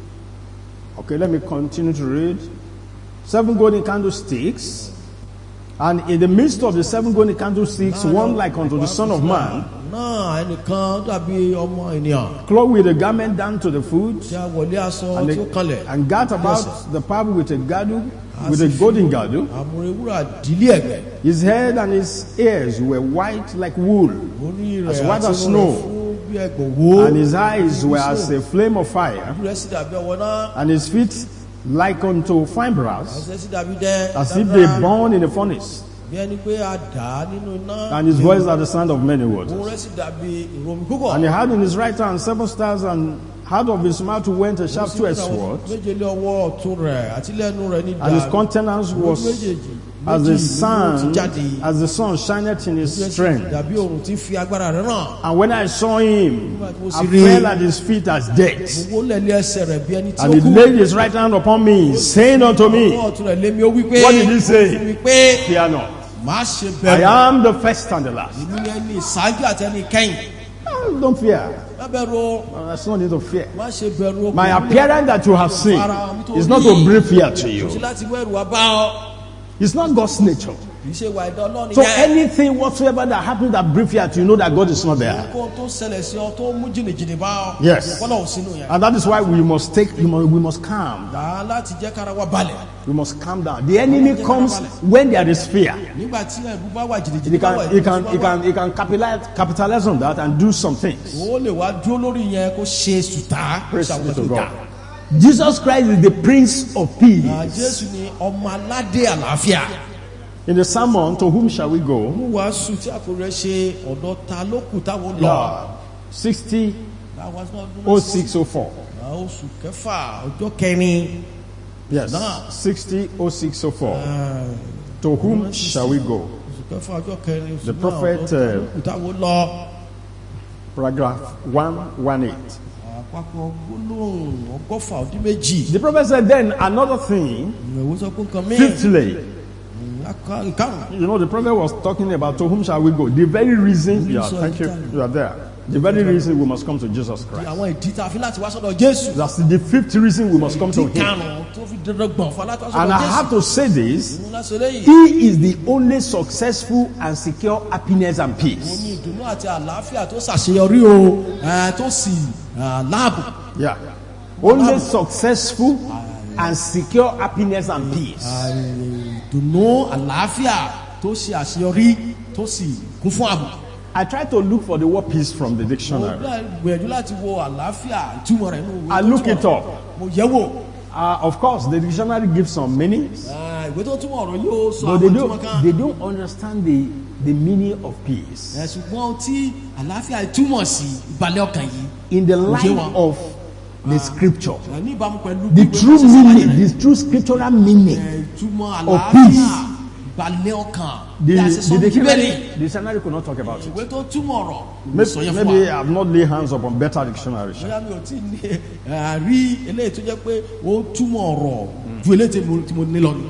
Okay, let me continue to read. Seven golden candlesticks. And in the midst of the seven golden candlesticks, one like unto the Son of Man, Náà ẹnìkan dàbí ọmọ ènìyàn. clothed with a garment down to the foot, Tí a wọlé aṣọ and, tí ó kanlẹ̀. a, and girt about the palm with a girdle, with a golden girdle. Àmùrè wúrà dílé ẹ̀gbẹ́. His head and his ears were white like wool, Orí as rẹ̀ white àti as irun rẹ̀ snow. fún bí ẹ̀gbọ̀n wo. And his eyes were as a flame of fire, Ojú rẹ̀ sì dàbí ọwọ́ náà. and his feet like unto fine brass, Ẹsẹ̀ sì dàbí dẹ́. as if they burn in a furnace. Bí ẹni pé a dà á nínú iná. And his voice like the sound of many Ohùn waters. rẹ̀ sì dàbí ìròmí púpọ̀. And he had in his right hand seven stars, and out of his mouth went a sharp two-edged sword, Méje lé ọwọ́ ọ̀tún rẹ̀ àti lẹ́nu rẹ̀ ní and his dàrú. countenance was as the sun, as the sun shineth in his strength. Dàbí òrùn tí fi agbára rẹ̀ ràn. And when I saw him, I fell at his feet as dead. Mo wólẹ̀ lé ẹsẹ̀ rẹ̀ bí ẹni tí ó And he kú. laid his right hand upon me, saying unto me, Ọwọ́ ọ̀tún rẹ̀ lé mi, ó wí pé. What did he say? Ó wí pé, Fear not. má ṣe I bẹ̀rù. am the first and the last. Èmi ni ẹni ìṣáájú àti ẹni ìkẹyìn. Ah, Don't fear. Má bẹ̀rù o. Uh, There's no need to fear. Má ṣe bẹ̀rù o. My appearance that you have seen is not to bring fear to Kò sí you. láti wẹ̀rù wá bá ọ. It's not God's nature. Kì í ṣe ìwà ẹ̀dá Ọlọ́run So yẹn. anything whatsoever that happens that brings fear to you, know that God is not there. Kó tó ṣẹlẹ̀ sí ọ tó mú jìnnìjìnnì bá ọ. Yes. Ọlọ́run ò sínú yẹn. And that is why we must take, we must, we must calm. Dà á láti jẹ́ kára wa balẹ̀. We must calm down. The enemy comes when there is fear. Nígbà tí ẹ̀rù bá wà He jìnnìjìnnì bá wà can, he ẹ̀rù can, bá he wà. can, he can capitalize, capitalize on that and do some things. Ó lè wá dúró lórí yẹn kó ṣe sùtá. Praise Kó be ṣàwọn to tó God. dà. Jesus Christ is the Prince of Ah, Peace. Jésù ni ọmọ aládé àlàáfíà. In the sermon, to whom shall we go? Mú wàásù tí àkórè ṣe ọ̀dọ̀ ta ló kù táwọn lọ. Lord, sixty oh six oh four. Ah, Oṣù kẹfà ọjọ́ kẹrin. Yes, Nah. sixty oh six oh four. Ah, To whom shall we go? Oṣù kẹfà ọjọ́ kẹrin. Oṣù The náà, prophet, ọ̀dọ̀ ta ló uh, kù táwọn lọ. Paragraph one eighteen. Àpapọ̀ gbólóhùn ọgọ́fà ọdún méjì. The prophet said, then another thing, Ìwé sọ pé nǹkan mí. fifthly, Ìkarùn. you know, the prophet was talking about to whom shall we go? The very reason, yeah, thank you, you are there. The very reason we must come to Jesus Christ. Àwọn ìdí tá a fi láti wá sọ́dọ̀ Jésù. That's the fifth reason we must come to Ìdí Him. karùn-ún tó fi dandan gbọ̀n fún aláàtọ̀ And I sọ́dọ̀ have Jésù. to say this, Ìmúná ṣe léyìí. He is the only successful and secure happiness and Ó peace. ní ìdùnnú àti àlàáfíà tó ṣàṣeyọrí o, ẹ̀, tó sì ẹ̀, láàbò. Yeah. Only successful and secure happiness and peace. Ìdùnnú àlàáfíà tó ṣe àṣeyọrí tó sì kún fún ààbò. I try to look for the word peace from the dictionary. gbìyànjú láti wo àlàáfíà ìtumọ̀ rẹ̀ nínú ìwé I tó look túmọ̀ it up. mo yẹ̀ wò. Uh, of course, the dictionary gives some meanings, Ah, ìwé tó túmọ̀ ọ̀rọ̀ yóò sọ but they àwọn ìtumọ̀ don't, kan. they don't understand the, the meaning of peace. Ẹ, ṣùgbọ́n tí àlàáfíà túmọ̀ sí ìbàlẹ̀ ọkàn yìí. In the light wọn. of the scripture, Ẹ, ní ìbámu pẹ̀lú the bí ìwé true náà ṣe ṣàlàyé meaning, rẹ̀. the true scriptural meaning, Ẹ, ìtumọ̀ of àlàáfíà peace. ìbàlẹ̀ ọkàn. the, Bí a ṣe sọ the, ní dictionary, Bíbélì. the dictionary could not talk about it. Ìwé tó túmọ̀ ọ̀rọ̀. Maybe, sọ yẹn fún maybe wa. I have not laid hands upon better dictionary. Bóyá mi ò tí ì ní ẹ, rí eléyìí tó jẹ́ pé ó túmọ̀ ọ̀rọ̀ ju eléyìí tí mo- tí mo ní lọ ni.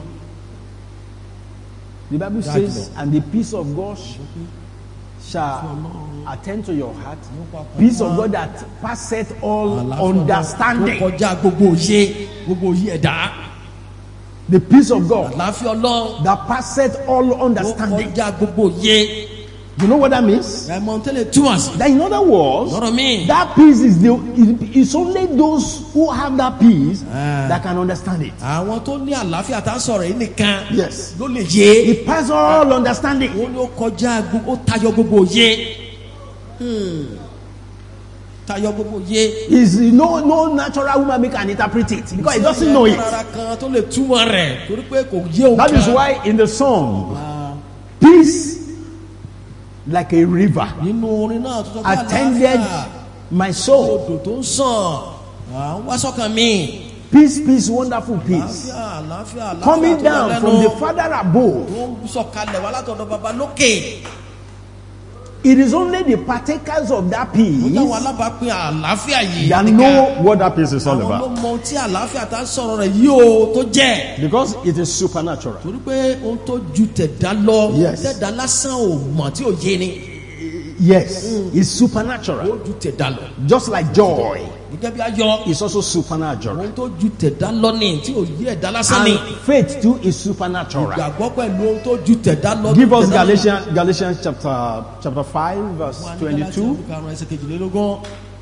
The Bible Right, says, Lord. and the peace of God shall attend to your heart. Peace of God that passeth all Àlàáfíà Ọlọ́run understanding. tó kọjá gbogbo òye gbogbo òye ẹ̀dá. The peace of God Àlàáfíà Ọlọ́run that passeth all tó understanding. kọjá gbogbo òye. You know what that means? Ẹ mọ̀ tẹ́lẹ̀ túmọ̀ sí. That in other words, Lọ́rọ̀ mi. that peace is the it's only those who have that peace Ah. that can understand it. Àwọn tó ní àlàáfíà tá a sọ̀rọ̀ yìí nìkan Yes. ló lè yé. It passes all understanding. Ó ní ó kọjá gbogbo ó tayọ gbogbo òye. Hmm. Tayọ gbogbo òye. Is no no natural human being can interpret it because he doesn't know it. Rárá kan tó lè túmọ̀ rẹ̀ torí pé kò yé òun That kan. is why in the song, Ah, peace like a river nínú orin náà tó sọ pé attended àlàáfíà my soul. odò tó ń sàn à ń wá sọ́kàn mi. Peace, peace, wonderful peace. Àlàáfíà àlàáfíà àlàáfíà Coming tó down lọ from lẹ́nu. the Father above. Tó ń sọ̀kalẹ̀ wá látọ̀dọ̀ baba lókè. It is only the partakers of that Ó peace jẹ́ àwọn alábàápín àlàáfíà yìí. that nìkan. know what that peace is all Àwọn ló about. mọ ohun tí àlàáfíà tá a sọ̀rọ̀ rẹ̀ yìí o tó jẹ́. Because it is supernatural. Torí pé ohun tó ju tẹ̀dá lọ. Yes. Tẹ̀dá lásán ò mọ̀ tí ò yé ni. Yes, it's Ó supernatural. ju tẹ̀dá lọ. Just like joy, Gẹ́gẹ́ bí ayọ̀. it's also supernatural. Ohun tó ju tẹ̀dá lọ ni tí ò yé ẹ̀dá lásán ni. And faith too is supernatural. Ìgbàgbọ́ pẹ̀lú ohun tó ju tẹ̀dá lọ. Give us Tẹ̀dá lọ. Galatians, Galatians chapter chapter five, verse Wà ní twenty-two. Gálátíà orí karùn-ún ẹsẹ̀ kejìlélógún.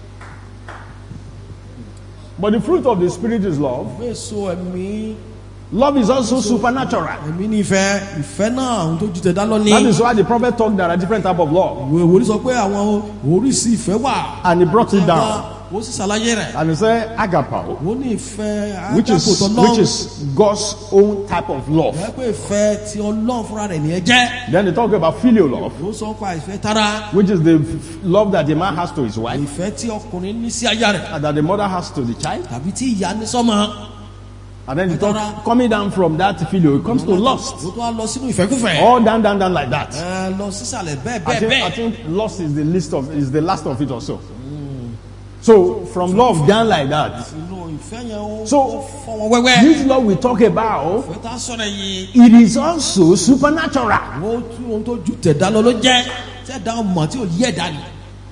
But the fruit of the Spirit is love. Èso ẹ̀mí Love is also supernatural. ẹ̀mí ní ìfẹ́ ìfẹ́ náà ohun tó ju tẹ̀dá lọ ni. That is why the prophet talked there are different type of love. Ìwé ìwòrí sọ pé àwọn oríṣi ìfẹ́ wà. And he brought it down. Ó sì ṣàlàyé rẹ̀. And he said agapao, Ó ní ìfẹ́ which is àgàpò tọ́lọ́run. which is God's own type of love. Ẹ pé ìfẹ́ tí Ọlọ́run fúnra rẹ̀ nìyẹn jẹ́. Then they talk about filial love, Ó sọ pa ìfẹ́ tara. which is the f- love that the man has to his wife, Ìfẹ́ tí ọkùnrin ní sí aya rẹ̀. and that the mother has to the child. Tàbí tí ìyá ní sọ́mọ. And then he talk, coming down from that filial, it comes to lust. Ó tún wá lọ sínú ìfẹ́kúfẹ̀ẹ́. All down, down, down like that. Ẹ lọ sísàlẹ̀ bẹ́ẹ̀ I bẹ́ẹ̀ think, I bẹ́ẹ̀. think lust is the list of is the last of it also. So from love down like that. Inú ìfẹ́ yẹn ó So, ó fọ́ wọn wẹ́wẹ́. This love we talk about, Ìfẹ́ tá a sọ̀rọ̀ yìí. it is also supernatural. Ó tún ohun tó ju tẹ̀dá lọ ló jẹ́. Tẹ̀dá ọmọ tí ò yí ẹ̀dá ni.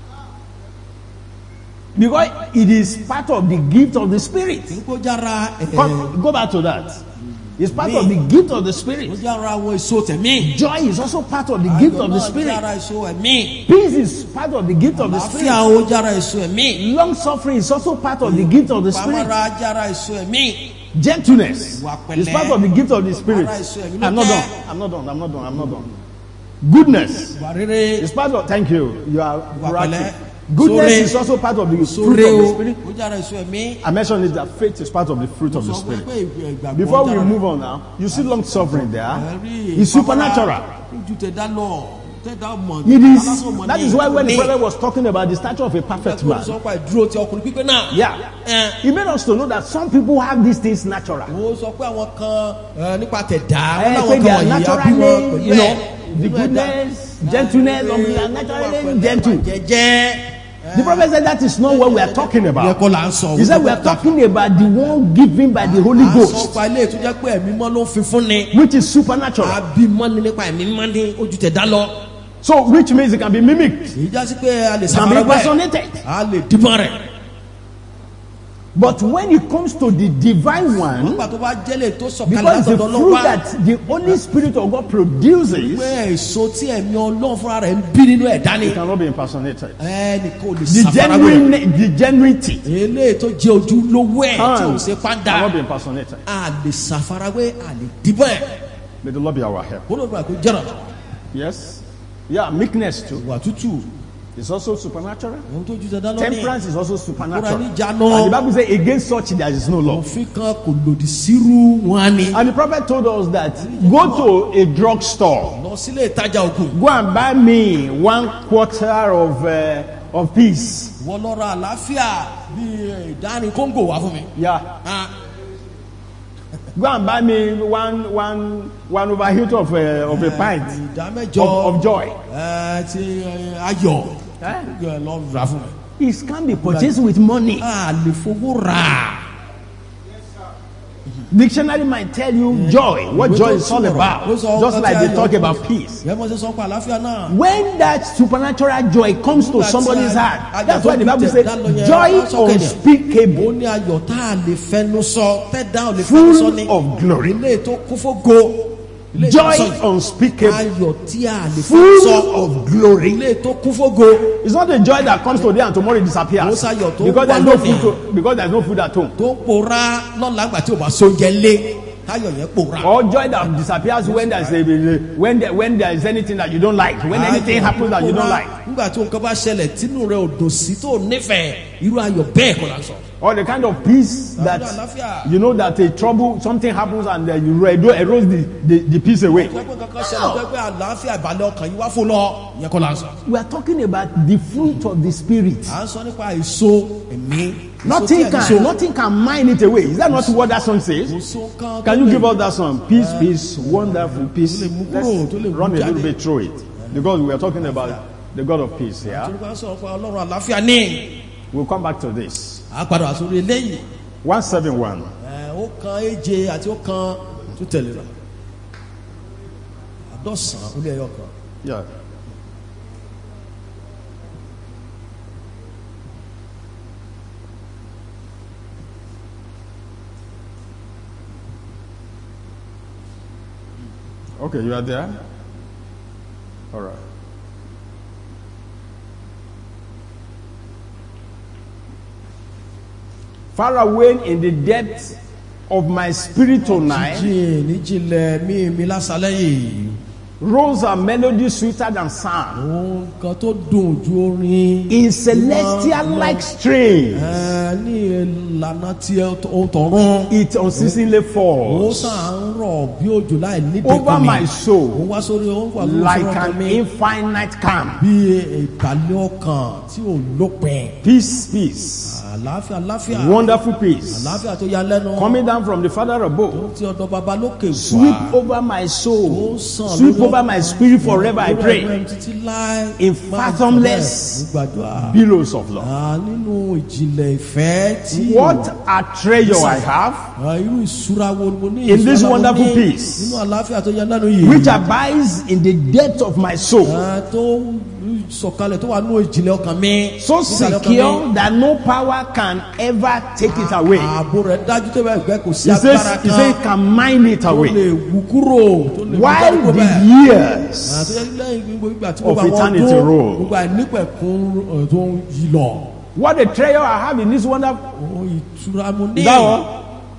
Because it is part of the gift of the Spirit. Kó jára ẹ̀ Come, go back to that. It's part of the gift of the ó Spirit. jára àwọn èso tẹ̀mí. Joy is also part of the gift of the Ayọ̀ náà Spirit. jára èso ẹ̀mí. Peace is part of the gift of the Àlàáfíà Spirit. ó jára èso ẹ̀mí. Long suffering is also part of the gift of the Spirit. Pamara jára èso ẹ̀mí. Gentleness Ìwà pẹ̀lẹ́. is part of the gift of the Spirit. Ara èso ẹ̀mí ló I'm not jẹ́. done. I'm not done. I'm not done. I'm not done. Goodness Ìwà rere. is part of. Thank you. You are Ìwà right. pẹ̀lẹ́. Goodness Sóre. is also part of the fruit Sóre of the o. Spirit. Ó jára èso ẹ̀mí. I mentioned it that faith is part of the fruit of the Sọ Spirit. pé ìgbàgbọ́ Before we jára- move on now, you see long suffering there. Ẹ̀rí It's supernatural. ìpamọ́ra. Ojú tẹ̀dá lọ. Tẹ̀dá ọmọ. It is. Alásán ọmọ That ní is why when the ní. prophet was talking about the stature of a perfect Ẹgbẹ́ man, sọ pa ìdúró ti ọkùnrin pípé náà. yeah, Ẹ. he made us to know that some people have these things natural. Ó sọ pé àwọn kan ẹ, nípa tẹ̀dá. Eh, Wọ́n say láwọn they kan are wọ̀nyí á bí wọn naturally, pẹ̀lú you ẹ̀. know, the Nínú ẹ̀dá. goodness, gentleness, of the are naturally gentle. Jẹ́jẹ́. The prophet said that is not what we are talking Yẹ about. kọ́ là ń sọ. He said we are talking about the one given by the Holy À ń sọ Ghost, pa ilé ìtújẹ́ pé ẹ̀mí mọ́ ló ń fi fún ni. which is supernatural. Àbímọ́ ni nípa ẹ̀mí mọ́ ní ojú tẹ̀dá lọ. So, which means it can be mimicked, Èyí já sí pé a lè can be sàmárà bẹ́ẹ̀. impersonated. A lè díbọ́n rẹ̀. But when it comes to the divine one, Nígbà tó bá jẹ́lẹ̀ tó sọ̀kalẹ̀ because the látọ̀dọ̀ fruit lọ́wọ́. that the Holy Spirit of God produces, Pé èso tí ẹ̀mí Ọlọ́run fúnra rẹ̀ ń bí nínú ẹ̀dá ni. it cannot be impersonated. Ẹnì kò lè The sàfarawé rẹ̀. genuine, the genuinity Eléyìí tó jẹ́ ojúlówó ẹ̀ tí ò can ṣe pàdà. cannot be impersonated. A lè sàfarawé, a lè díbọ́n ẹ̀. May the Lord be our help. Olóògbé àkó jẹ́rọ̀. Yes. Yeah, meekness too. ìwà tútù. It's also supernatural. ohun tó ju dandan lọ ní. Temperance is also supernatural. ìkóra And níjànú. the Bible says, against such there is no law. òfin kan kò lòdì sírú wọn ni. And the prophet told us that go to a drugstore, lọ sílé ìtajà ògùn. go and buy me one quarter of uh, of peace. wọ́n lọ ra àlàáfíà bíi ìdáni kóńgò wá fún mi. Yeah. Ah, Go and buy me one one one overheat of a, of a pint ìdá mẹ́jọ of, of joy. ẹ, ti ẹ, ayọ̀. Eh? Ẹ, lọ rà fún mi. It can be purchased with money. a lè fowó rà. Dictionary might tell you joy, what joy is all about. Just like they talk about peace. yẹ mo ṣe sọ pé àlàáfíà náà. When that supernatural joy comes to somebody's heart, that's why the Bible says joy ó unspeakable, ní ayọ̀ tá a lè fẹnu sọ tẹ́dá ò lè fẹnu sọ ni. full of glory. ilé tó kún fógo. Ilé Joy ìtọ́sọ yìí. unspeakable, ayọ̀ tí a lè fẹnu full sọ. of glory. ilé tó kún fógo. It's not a joy that comes today and tomorrow it disappears. Ó sáyọ̀ tó Because there's wà no lónìí. food to, because there's no food at home. tó pòórá lọ́la àgbà tí o bá sóúnjẹ lé táyọ̀ yẹn pòórá. Or joy that disappears when there's a, when there, when there is anything that you don't like, when anything happens that you don't like. nígbà tí nǹkan bá ṣẹlẹ̀ tínú rẹ̀ ò dùn sí tó nífẹ̀ẹ́ irú ayọ̀ bẹ́ẹ̀ kọ́ la sọ. Or the kind of peace that you know that a trouble, something happens and uh, you erode the, the, the peace away. pẹ́pẹ́ kankan ṣẹlẹ̀ pẹ́pẹ́ àlàáfíà ìbàlẹ̀ ọkàn yìí wá fún lọ yẹn kọ́ la sọ. We are talking about the fruit of the spirit. à ń sọ nípa èso ẹ̀mí. Nothing can, nothing can mine it away. Is that not what that song says? Can you give us that song? Peace, peace, wonderful peace. Let's run a little bit through it. Because we are talking about the God of peace here. ọlọ́run àlàáfíà ní. We'll come back to this. a padà wá sórí eléyìí. one seventy-one. ẹ ó kan èje àti ó kan tó tẹ̀lé rẹ̀. àdọ́sàn ó lé ẹyọ kan. Yeah. Okay, you are there? All right. Far away in the depths of my spirit tonight, jíjìn níjìnlẹ̀ mí mi lásàlẹ̀ yìí. rose a melody sweeter than sound. ohun kan tó dùn ju orin. In celestial like strains, ẹ ní ìlànà tí ó tọ̀run. it unceasingly ó falls sàn ń rọ̀ bí òjò láì níbi over kan ni. my ó soul wá sórí ó wà lórí like ọkàn an mi. infinite calm. bí ìbàlẹ̀ ọkàn tí ò lópin. Peace, peace, àlàáfíà àlàáfíà. wonderful peace, àlàáfíà tó ya lẹ́nu. coming down from the Father above, tí ọ̀dọ̀ baba lókè wá. sweep over my soul, sweep over my spirit forever, I pray, in fathomless billows of love. nínú ìjìnlẹ̀ ìfẹ́ tí. What a treasure I have, irú ìṣúra wo mo ní. in this ìṣúra mo wonderful ní peace, nínú àlàáfíà tó ya lẹ́nu yìí. which abides in the depth of my soul, Ah, tó sọ̀kalẹ̀ tó wà nínú ìjìnlẹ̀ ọkàn mi. so Nísàlẹ̀ ọkàn secure mi. that no power can ever take it away. ààbò rẹ̀ dájú tó bẹ́ẹ̀ gbẹ́ kò sí He agbára says, he kan. says, it can mine it tó away. lè wú kúrò. tó lè wú While kúrò the bẹ́ẹ̀. years Ah, tó yẹ lẹ́yìn gbogbo ìgbà tí of gbogbo àwọn eternity ọdún, roll. gbogbo àìnípẹ̀kún eh, tó ń yí lọ. What a treasure I have in this wonderful. Ó ìtura mo ní. Is that what?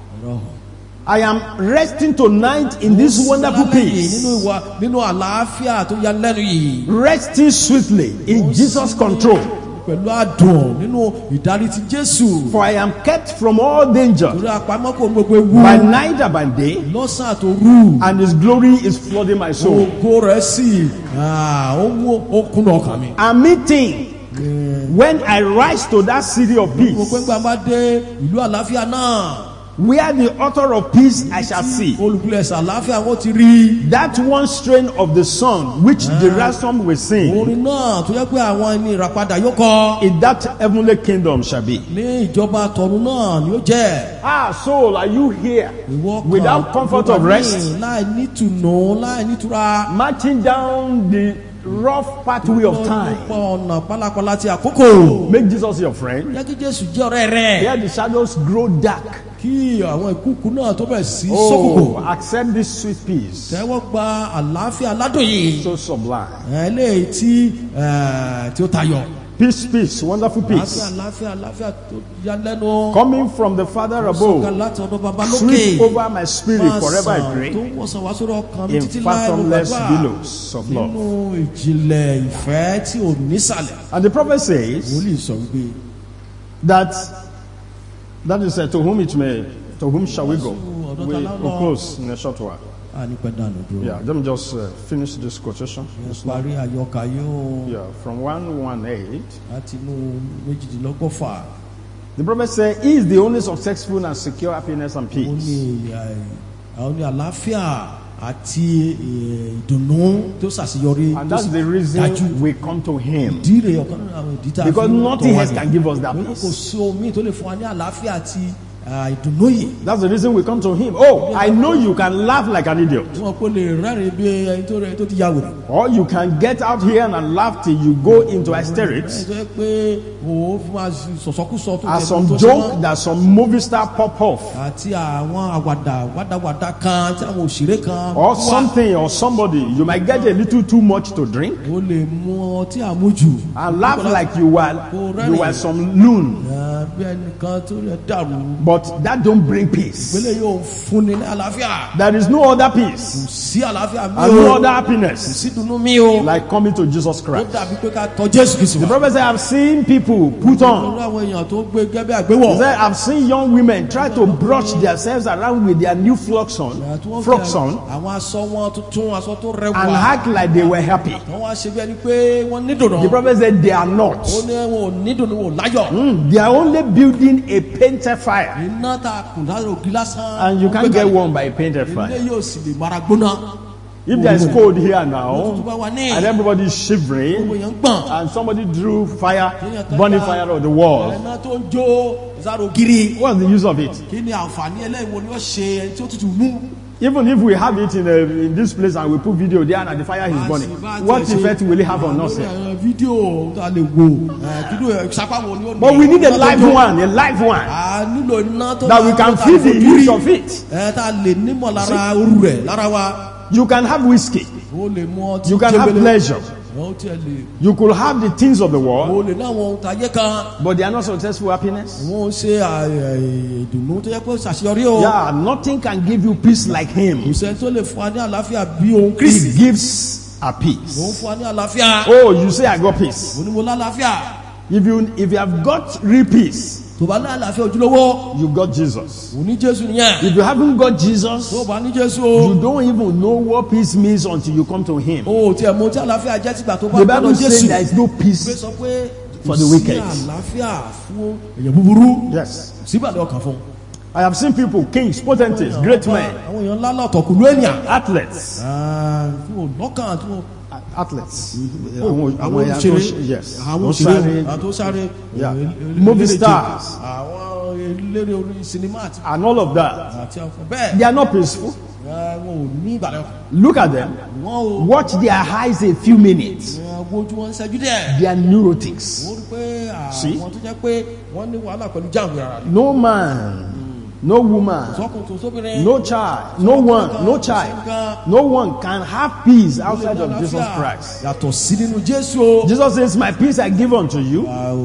I am resting tonight in this wonderful Lálẹ́ yìí, peace. nínú ìwà nínú àlàáfíà tó ya lẹ́nu yìí. Resting sweetly in Jesus' control. pẹ̀lú àdùn nínú ìdarí ti Jésù. For I am kept from all danger torí àpamọ́ kò gbogbo ewu. by night and by day, lọ́sàn àtòru. and His glory is flooding my soul. ògo rẹ̀ sì ah, ó wó ó kúnnà ọkàn mi. A meeting when I rise to that city of mo pé peace, gbà bá dé ìlú àlàáfíà náà. where the author of peace I shall see. olùpilẹ̀sẹ̀ àlàáfíà wọ́n ti rí. That one strain of the song which the ransom will sing, orin náà tó yẹ pé àwọn ẹni ìràpadà yóò kọ. in that heavenly kingdom shall be. ní ìjọba tọ̀run náà ni ó jẹ́. Ah, soul, are you here? ìwọ kan Without comfort of rest, láì nítùnú láì nítura. marching down the rough pathway of time. nípa ọ̀nà pálapàla ti àkókò. Make Jesus your friend. jẹ́ kí Jésù jẹ́ ọ̀rẹ́ rẹ̀. Here the shadows grow dark. kí àwọn ìkúkú náà tó bẹ̀ sí Oh, sókòkò. accept this sweet peace. tẹ́wọ́ gba àlàáfíà ládùn yìí. So sublime. eléyìí tí eh, tí ó tayọ. Peace, peace, wonderful peace. Àlàáfíà, àlàáfíà tó yálẹ́nu. Coming from the Father above, sweep over my spirit forever I pray, in fathomless billows of love. And the prophet says that, that is uh, to whom it may, to whom shall we go? We will close in a short while. Yeah, let me just uh, finish this quotation. This yeah, from one eighteen. The prophet said, He is the only successful and secure happiness and peace. And that's the reason we come to Him. Because nothing else can give us that peace. Uh, That's the reason we come to Him. Oh, I know you can laugh like an idiot. Or you can get out here and laugh till you go into hysterics. As some joke that some movie star pop off. Or something or somebody, you might get a little too much to drink. And laugh like you were, you were some loon. But that don't bring peace. There is no other peace and no other happiness like coming to Jesus Christ. The prophet said, I've seen people put on. He said, I've seen young women try to brush themselves around with their new frocks on, frocks on, and act like they were happy. The prophet said, they are not. Mm, they are only building a painted fire. And you can't get warm by a painted fire. If there is cold here now, and everybody is shivering, and somebody drew fire, burning fire on the wall, what's the use of it? Even if we have it in, a, in this place and we put video there and the fire is burning, what effect will it have on us? But we need a live one, a live one, that we can feel the heat of it. See? You can have whiskey, you can have pleasure, you could have the things of the world, but they are not successful happiness. Yeah, nothing can give you peace like Him. He gives a peace. Oh, you say I got peace. If you if you have got real peace, you got Jesus. If you haven't got Jesus, you don't even know what peace means until you come to Him. The Bible says there is no peace for the wicked. Yes. I have seen people, kings, potentates, great men, athletes. Athletes, yes, yeah, movie stars, and all of that. They are not peaceful. Look at them. Watch their eyes a few minutes. They are neurotics. See? No man, no woman, no child, no one, no child, no one can have peace outside of Jesus Christ. Jesus says, my peace I give unto you,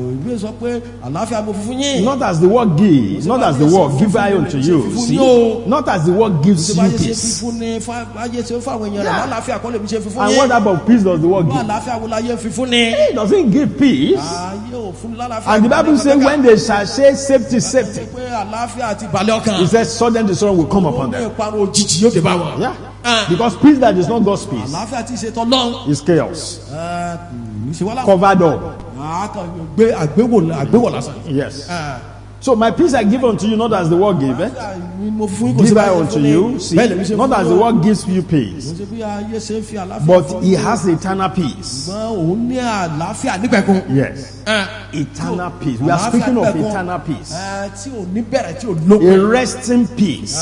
not as the world gives, not as the world give I unto you. See? Not as the world gives you peace. Yeah. And what about peace does the world give? It doesn't give peace. And the Bible says, when they shall say safety, safety, He says sudden destruction will come upon them. Yeah. Because peace that is not God's peace is chaos. Covered up. Yes. So my peace I give unto you, not as the world gave it. Give I unto you. See, not as the world gives you peace, but He has eternal peace. Yes, eternal peace. We are speaking of eternal peace, a resting peace.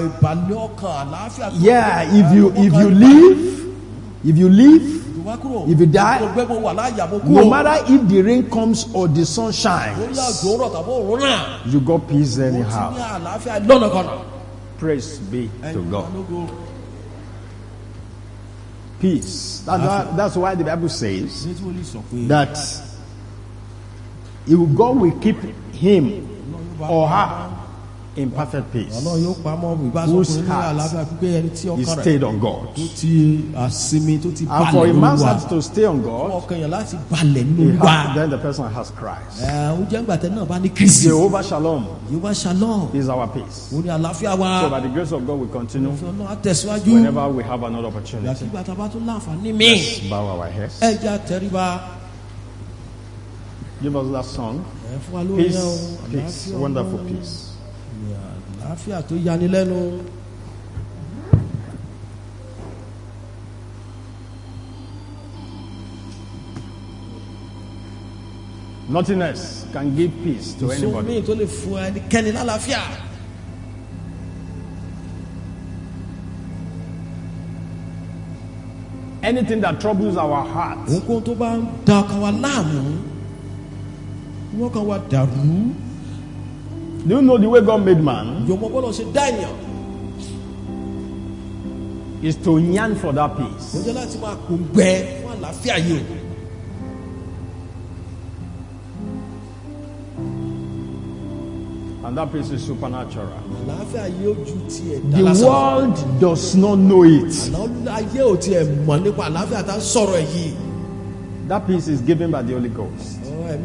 Yeah, if you if you live, if you live. If you die, no matter if the rain comes or the sun shines, you got peace anyhow. Praise be to God. Peace. That's why, that's why the Bible says that He will, God will keep him or her in perfect peace. Whose heart is stayed on God. And for a man's heart to stay on God, he has, then the person has Christ. Jehovah Shalom is our peace. So by the grace of God we continue whenever we have another opportunity. Let's bow our heads. Give us that song. Peace, peace, wonderful peace. Nothing else can give peace to anybody. Anything that troubles our heart, do you know the way God made man is to yearn for that peace. And that peace is supernatural. The world does not know it. That peace is given by the Holy Ghost.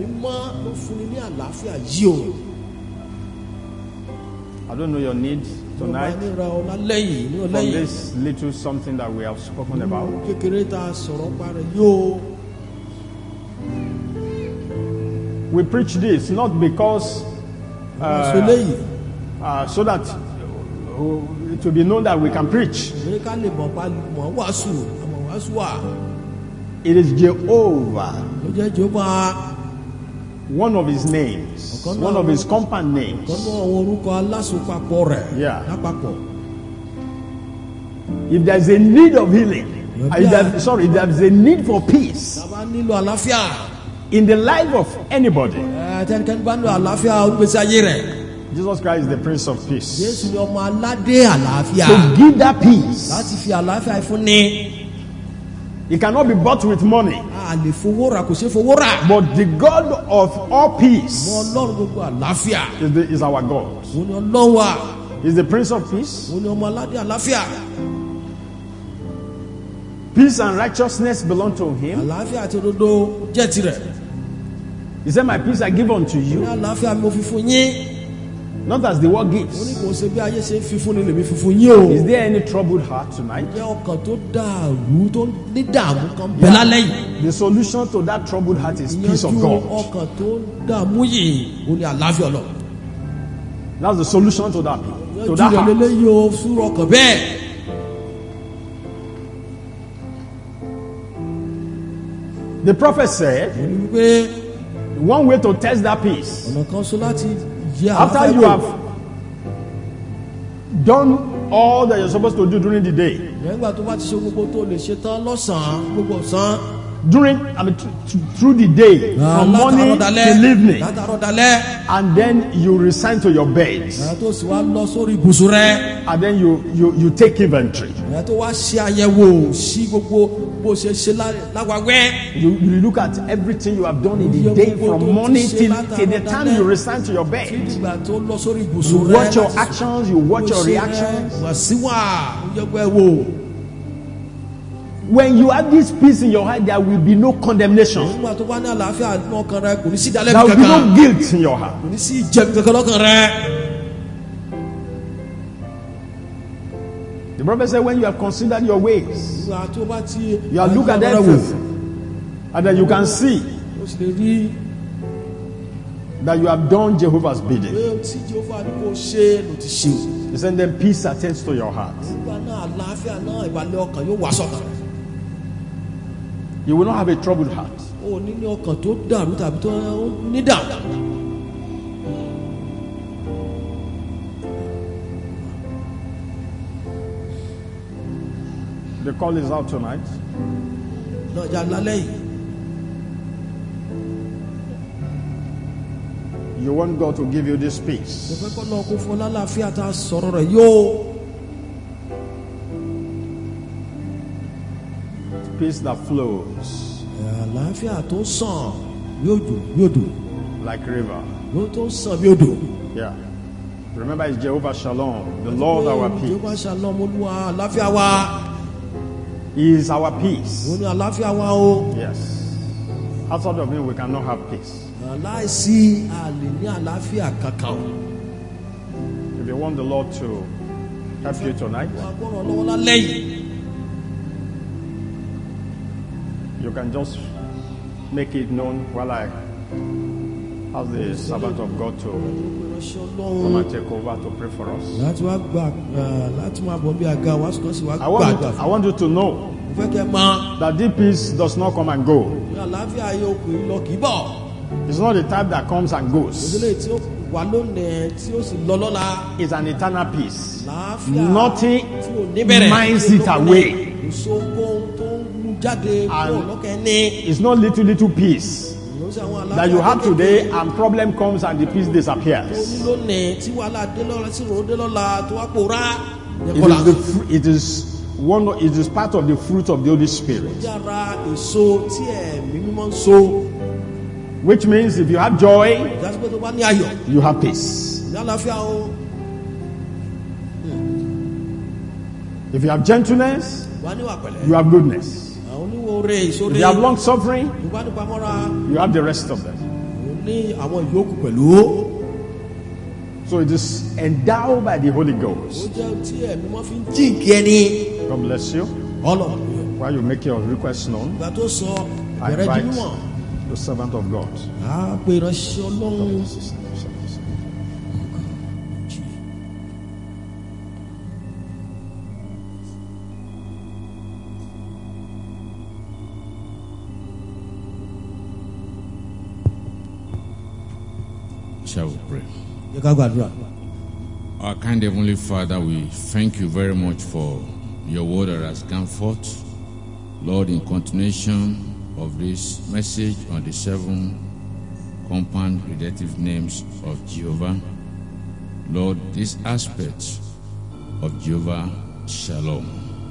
I don't know your needs tonight from this little something that we have spoken about. We preach this not because uh, uh, so that uh, it will be known that we can preach. It is Jehovah, one of his names, one of his compound names. Yeah. If there is a need of healing, if there, sorry, if there is a need for peace in the life of anybody, Jesus Christ is the Prince of Peace. So give that peace. It cannot be bought with money. But the God of all peace is, the, is our God. He's the Prince of Peace. Peace and righteousness belong to him. He said, my peace I give unto you, not as the world gives. Is there any troubled heart tonight? Yeah. The solution to that troubled heart is peace of God. That's the solution to that, to that heart. The prophet said, one way to test that peace, after you have done all that you're supposed to do during the day, during I mean th- th- through the day, from morning till evening, and then you resign to your bed, and then you you you take inventory. You, you look at everything you have done in the day from morning till, till the time you resign to your bed. You watch your actions, you watch your reactions. When you have this peace in your heart, there will be no condemnation. There will be no guilt in your heart. The prophet said, when you have considered your ways, you have looked at everything, and then you can see that you have done Jehovah's bidding. He said, then peace attends to your heart. You will not have a troubled heart. The call is out tonight. You want God to give you this peace. Peace that flows. like river. ló tó ń sàn bí odò. Yeah. Remember, it's Jehovah Shalom, the Lord our Jehovah peace. Shalom, Olúwa àlàáfíà wa. He is our peace. Ó ní àlàáfíà wa o. Yes. Outside of him, we cannot have peace. Láìsí àlè ní àlàáfíà kankan. If you want the Lord to help you tonight, Wà á gbọ́rọ̀ lọ́wọ́ lálẹ́ yìí. you can just make it known while I ask the servant of God to Ìránṣẹ́ come Ọlọ́run and take over to pray for us. láti wá gbà láti máa bọ̀ bí àga wá sọ́kọ́ sí wá I want, you gbàgbà. to, I want you to know Mo fẹ́ kẹ́ mọ̀. that this peace does not come and go. Ní àlàáfíà yóò kù í lọ kì í bọ̀. It's not the type that comes and goes. Ìdílé tí ó wà lónìí tí ó sì lọ lọ́la. It's an eternal peace. Àlàáfíà Nothing tí ò ní bẹ̀rẹ̀. minds it away. Ìṣògo tó ń mú jáde kúrò And lọ́kẹ́ ní. it's not little, little peace that you have today and problem comes and the peace disappears. lónìí tí wàhálà dé lọ́la tí ròó dé lọ́la tó wá pòórá. It is, the, fru- it is one. It is part of the fruit of the Holy Spirit, Yàrá èso tí ẹ̀mí mímọ́ ń so. which means if you have joy, Ìdásí pé tó bá ní ayọ̀. you have peace. Ní àlàáfíà o. If you have gentleness, Wà ní wà pẹ̀lẹ́. you have goodness. Àwọn oníwo re èso If re. you have long suffering, Ìwà nípa mọ́ra. you have the rest of them. Ó ní àwọn ìyókù pẹ̀lú. So it is endowed by the Holy Ó Ghost. jẹ́ tí ẹ̀mí mọ́ fi ń jíǹkì ẹni. God bless you. Ọlọ́run While you make your request known, ìgbà tó sọ I bẹ̀rẹ̀ invite jí níwọ̀n. the servant of God. Á pe ìránṣẹ́ Ọlọ́run. Shall we pray? Jẹ́ ká gbàdúrà. Our kind Heavenly Father, we thank you very much for your word that has come forth. Lord, in continuation of this message on the seven compound redemptive names of Jehovah, Lord, this aspect of Jehovah Shalom,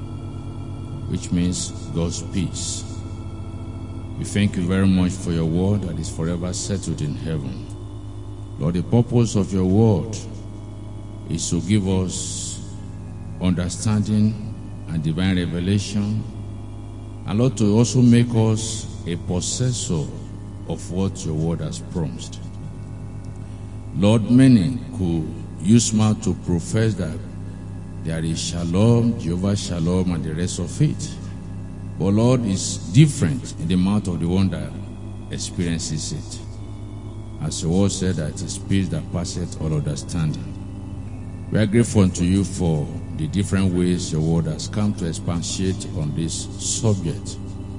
which means God's peace. We thank you very much for your word that is forever settled in heaven. Lord, the purpose of your word is to give us understanding and divine revelation, and Lord, to also make us a possessor of what your word has promised. Lord, many could use mouth to profess that there is Shalom, Jehovah Shalom, and the rest of it. But Lord, is different in the mouth of the one that experiences it. As your word said, that it is peace that passeth all understanding. We are grateful unto you for the different ways your word has come to expatiate on this subject.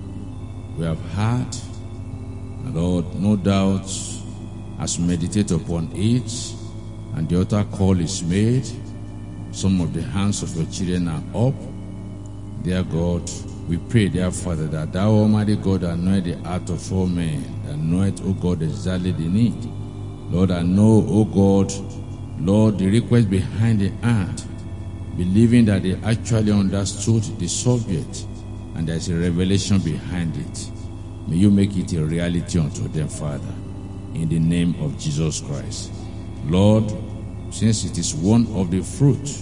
We have heard, and Lord, no doubt, as we meditate upon it, and the altar call is made, some of the hands of your children are up. Dear God, we pray, dear Father, that thou, Almighty God, anoint the heart of all men, anoint, O God, exactly the need. Lord, I know, O God, Lord, the request behind the heart, believing that they actually understood the subject and there's a revelation behind it. May you make it a reality unto them, Father, in the name of Jesus Christ. Lord, since it is one of the fruit,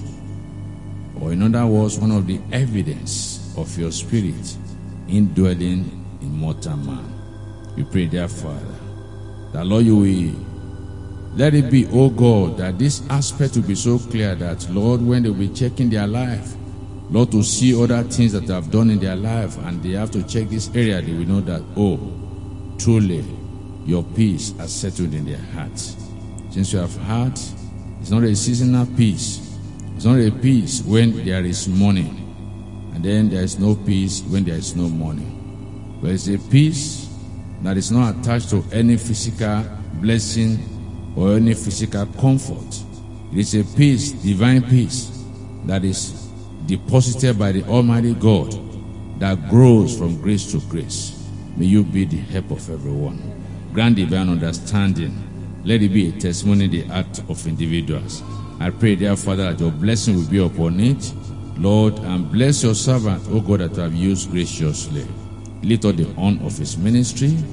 or in other words, one of the evidence of your spirit indwelling in mortal man, we pray, dear Father, that Lord, you will let it be, oh God, that this aspect will be so clear that, Lord, when they will be checking their life, Lord, to see other things that they have done in their life, and they have to check this area, they will know that, oh, truly, your peace has settled in their hearts. Since you have heard, it's not a seasonal peace. It's not a peace when there is money, and then there is no peace when there is no money. But it's a peace that is not attached to any physical blessing or any physical comfort. It is a peace, divine peace, that is deposited by the Almighty God, that grows from grace to grace. May you be the help of everyone. Grant divine understanding. Let it be a testimony in the heart of individuals. I pray, dear Father, that your blessing will be upon it, Lord, and bless your servant, O God, that you have used graciously. Lift up the horn of his ministry,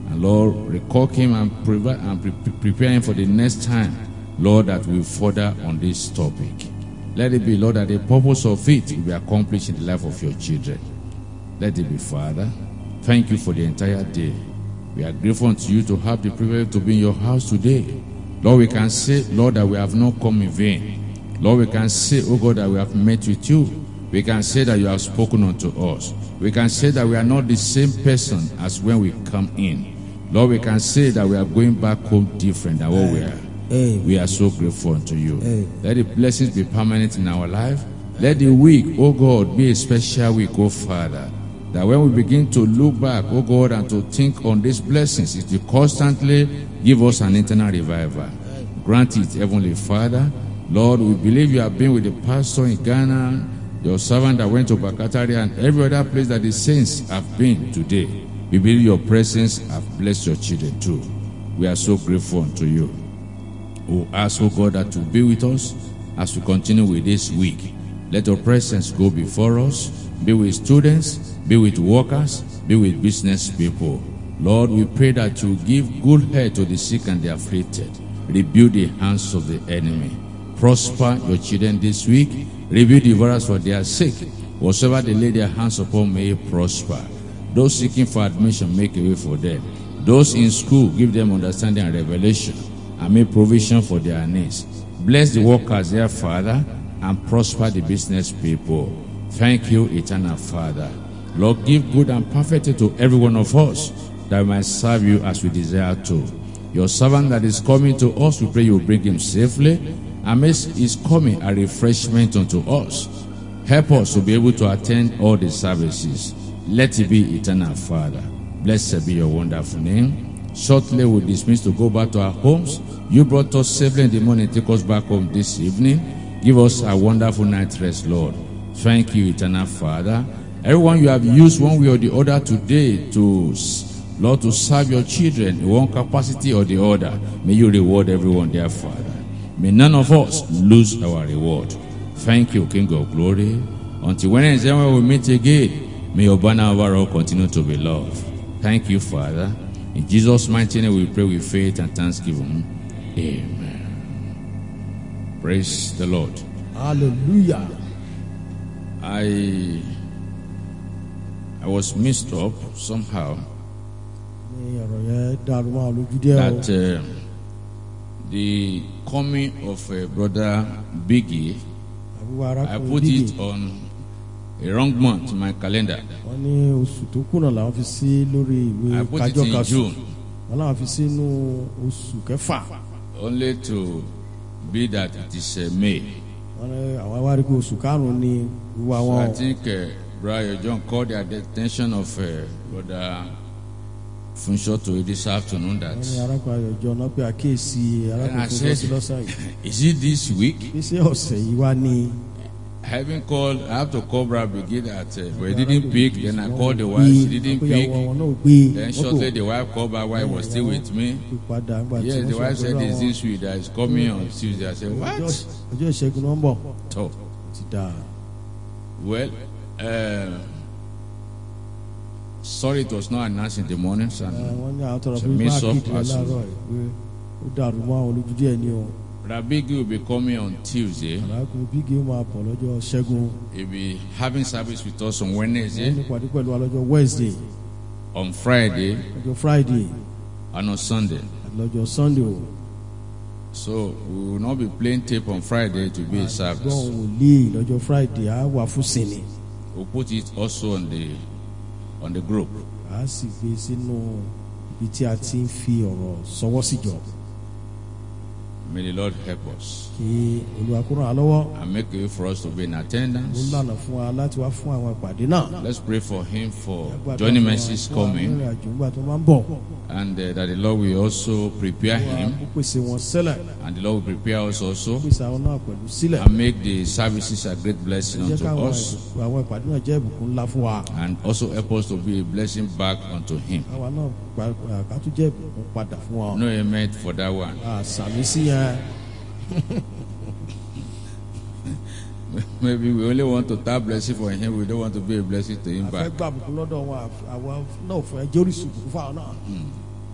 And Lord, recall him and, prepare, and pre- prepare him for the next time, Lord, that we further on this topic. Let it be, Lord, that the purpose of it will be accomplished in the life of your children. Let it be, Father. Thank you for the entire day. We are grateful unto you to have the privilege to be in your house today. Lord, we can say, Lord, that we have not come in vain. Lord, we can say, oh God, that we have met with you. We can say that you have spoken unto us. We can say that we are not the same person as when we come in. Lord, we can say that we are going back home different than what we are. Hey. We are so grateful unto you. Hey. Let the blessings be permanent in our life. Let the week, oh God, be a special week, oh Father. That when we begin to look back, oh God, and to think on these blessings, it will constantly give us an internal revival. Grant it, Heavenly Father. Lord, we believe you have been with the pastor in Ghana, your servant that went to Bakatari, and every other place that the saints have been today. We believe your presence have blessed your children too. We are so grateful unto you. We ask, oh God, that to be with us as we continue with this week. Let your presence go before us. Be with students, be with workers, be with business people. Lord, we pray that you give good health to the sick and the afflicted. Rebuke the hands of the enemy. Prosper your children this week. Rebuke the virus for their sake. Whatsoever they lay their hands upon may prosper. Those seeking for admission, make a way for them. Those in school, give them understanding and revelation, and make provision for their needs. Bless the workers there, Father, and prosper the business people. Thank you, eternal Father. Lord, give good and perfect to every one of us, that we might serve you as we desire to. Your servant that is coming to us, we pray you will bring him safely, and make his coming a refreshment unto us. Help us to be able to attend all the services. Let it be, eternal Father. Blessed be your wonderful name. Shortly we'll dismiss to go back to our homes. You brought us safely in the morning. Take us back home this evening. Give us a wonderful night rest, Lord. Thank you, eternal Father. Everyone you have used one way or the other today to, Lord, to serve your children in one capacity or the other, may you reward everyone there, Father. May none of us lose our reward. Thank you, King of Glory. Until Wednesday when we meet again, may your banner overall continue to be loved. Thank you, Father. In Jesus' mighty name we pray with faith and thanksgiving. Amen. Praise the Lord. Hallelujah. I I was mixed up somehow that uh, the coming of uh, Brother Biggie, I put it on a wrong month in my calendar. I put it in June, only to be that it is uh, May. So I think uh, Brother John called the attention of uh, Brother Funsho to this afternoon that, and I said, is it this week? I haven't called, I have to call Brother Brigade that, uh, but he didn't pick. Then I called the wife, she didn't pick. Then shortly the wife called back while he was still with me. Yes, the wife said it's this week that is coming on Tuesday. I said, what? So, well, uh, sorry it was not announced in the morning, so it's a mix up as well. Rabigi will be coming on Tuesday. He'll be having service with us on Wednesday, on Friday, and on Sunday. So we will not be playing tape on Friday to be a service. We'll put it also on the on the group. May the Lord help us and make it for us to be in attendance. Let's pray for him for joining mercies coming, and uh, that the Lord will also prepare him, and the Lord will prepare us also, and make the services a great blessing unto us, and also help us to be a blessing back unto him. No amen for that one. Maybe we only want to tap blessing for him, we don't want to be a blessing to him back. Mm.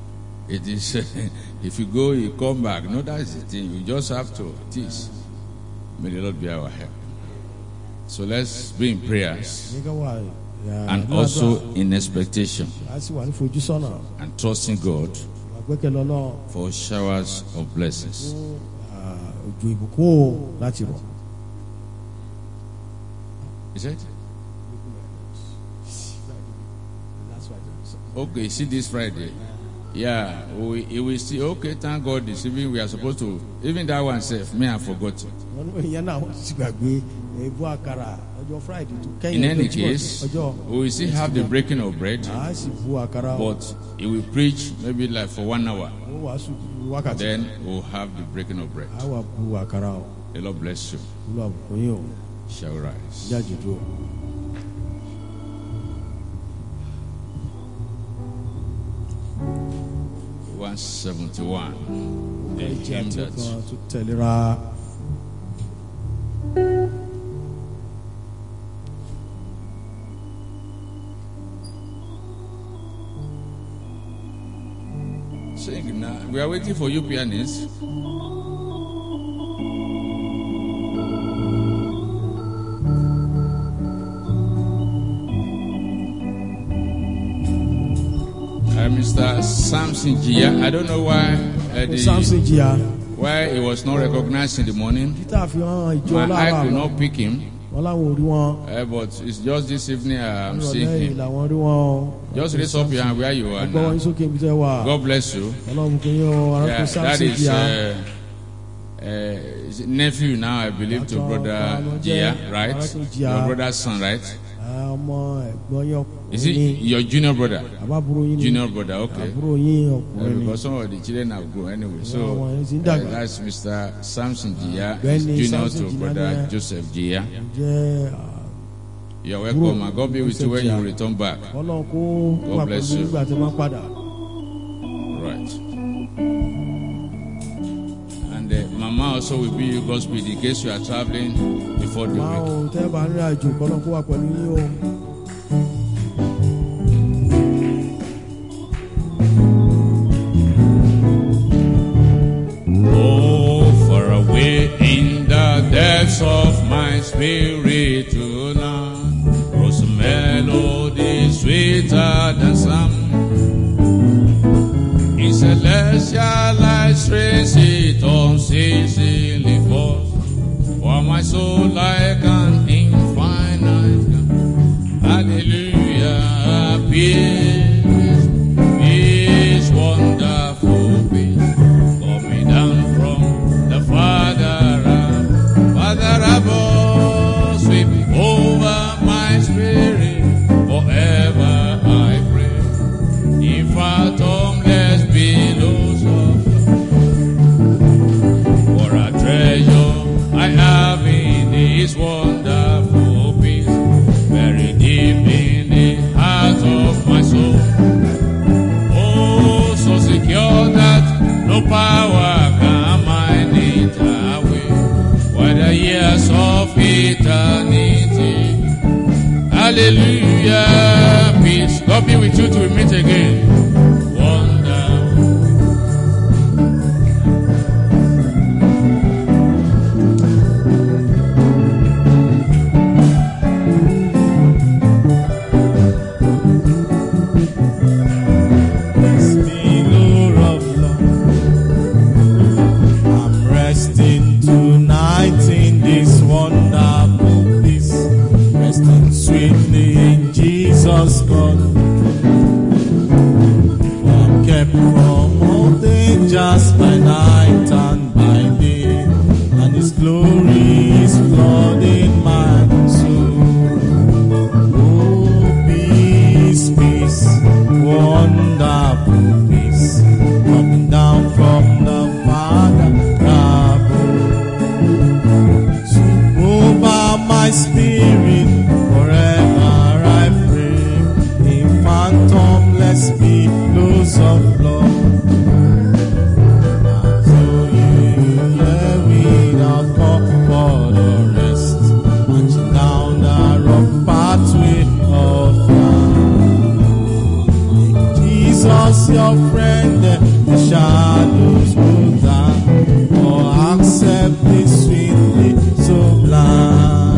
It is, if you go, you come back. No, that's the thing. You just have to teach. May the Lord be our help. So let's be in prayers and also in expectation and trusting God for showers of blessings. Is it? Okay, see this Friday. Yeah, we we see. Okay, thank God. This evening we are supposed to. Even that one safe. Me, I forgot. In any case, we will still have the breaking of bread, but he will preach maybe like for one hour. Then we'll have the breaking of bread. The Lord bless you. Shall rise. one seventy-one. The hymn that sing now. We are waiting for you, pianists. Uh, Mister Samson Gia, I don't know why uh, the, Samson Gia. why he was not recognized in the morning. My eye could not pick him. Uh, but it's just this evening uh, I'm seeing him. Just raise up your hand where you are now. God bless you. Yeah, that is uh, uh, nephew now, I believe, to Brother Gia, right? Your brother's son, right? Is it your junior brother? Junior brother, okay. Uh, because some of the children have grown anyway. So uh, that's Mister Samson Gia, junior to Brother Joseph Gia. You're welcome. And God be with you when you return back. God bless you. Right. And uh, Mama also will be your Godspeed in case you are traveling before the week. Depths of my spirit tonight, rose a melody sweeter than some. In celestial light, strains it unceasingly falls, for my soul like an infinite God. Hallelujah, peace, peace, wonderful peace, coming down from the Father. Sweep over my spirit, forever I pray. In fathomless billows of love, for a treasure I have in this wonderful peace, very deep in the heart of my soul. Oh, so secure that no power can mine it away. The years of eternity. Hallelujah. Peace. God be with you till we meet again. Just by night and by day, and His glory is flooding my soul. Oh, peace, peace, wonderful peace, coming down from the Father above. So over my spirit, forever I pray, in fathomless billows of love. Jesus, your friend, the shadows go down, or accept this sweetly so blind.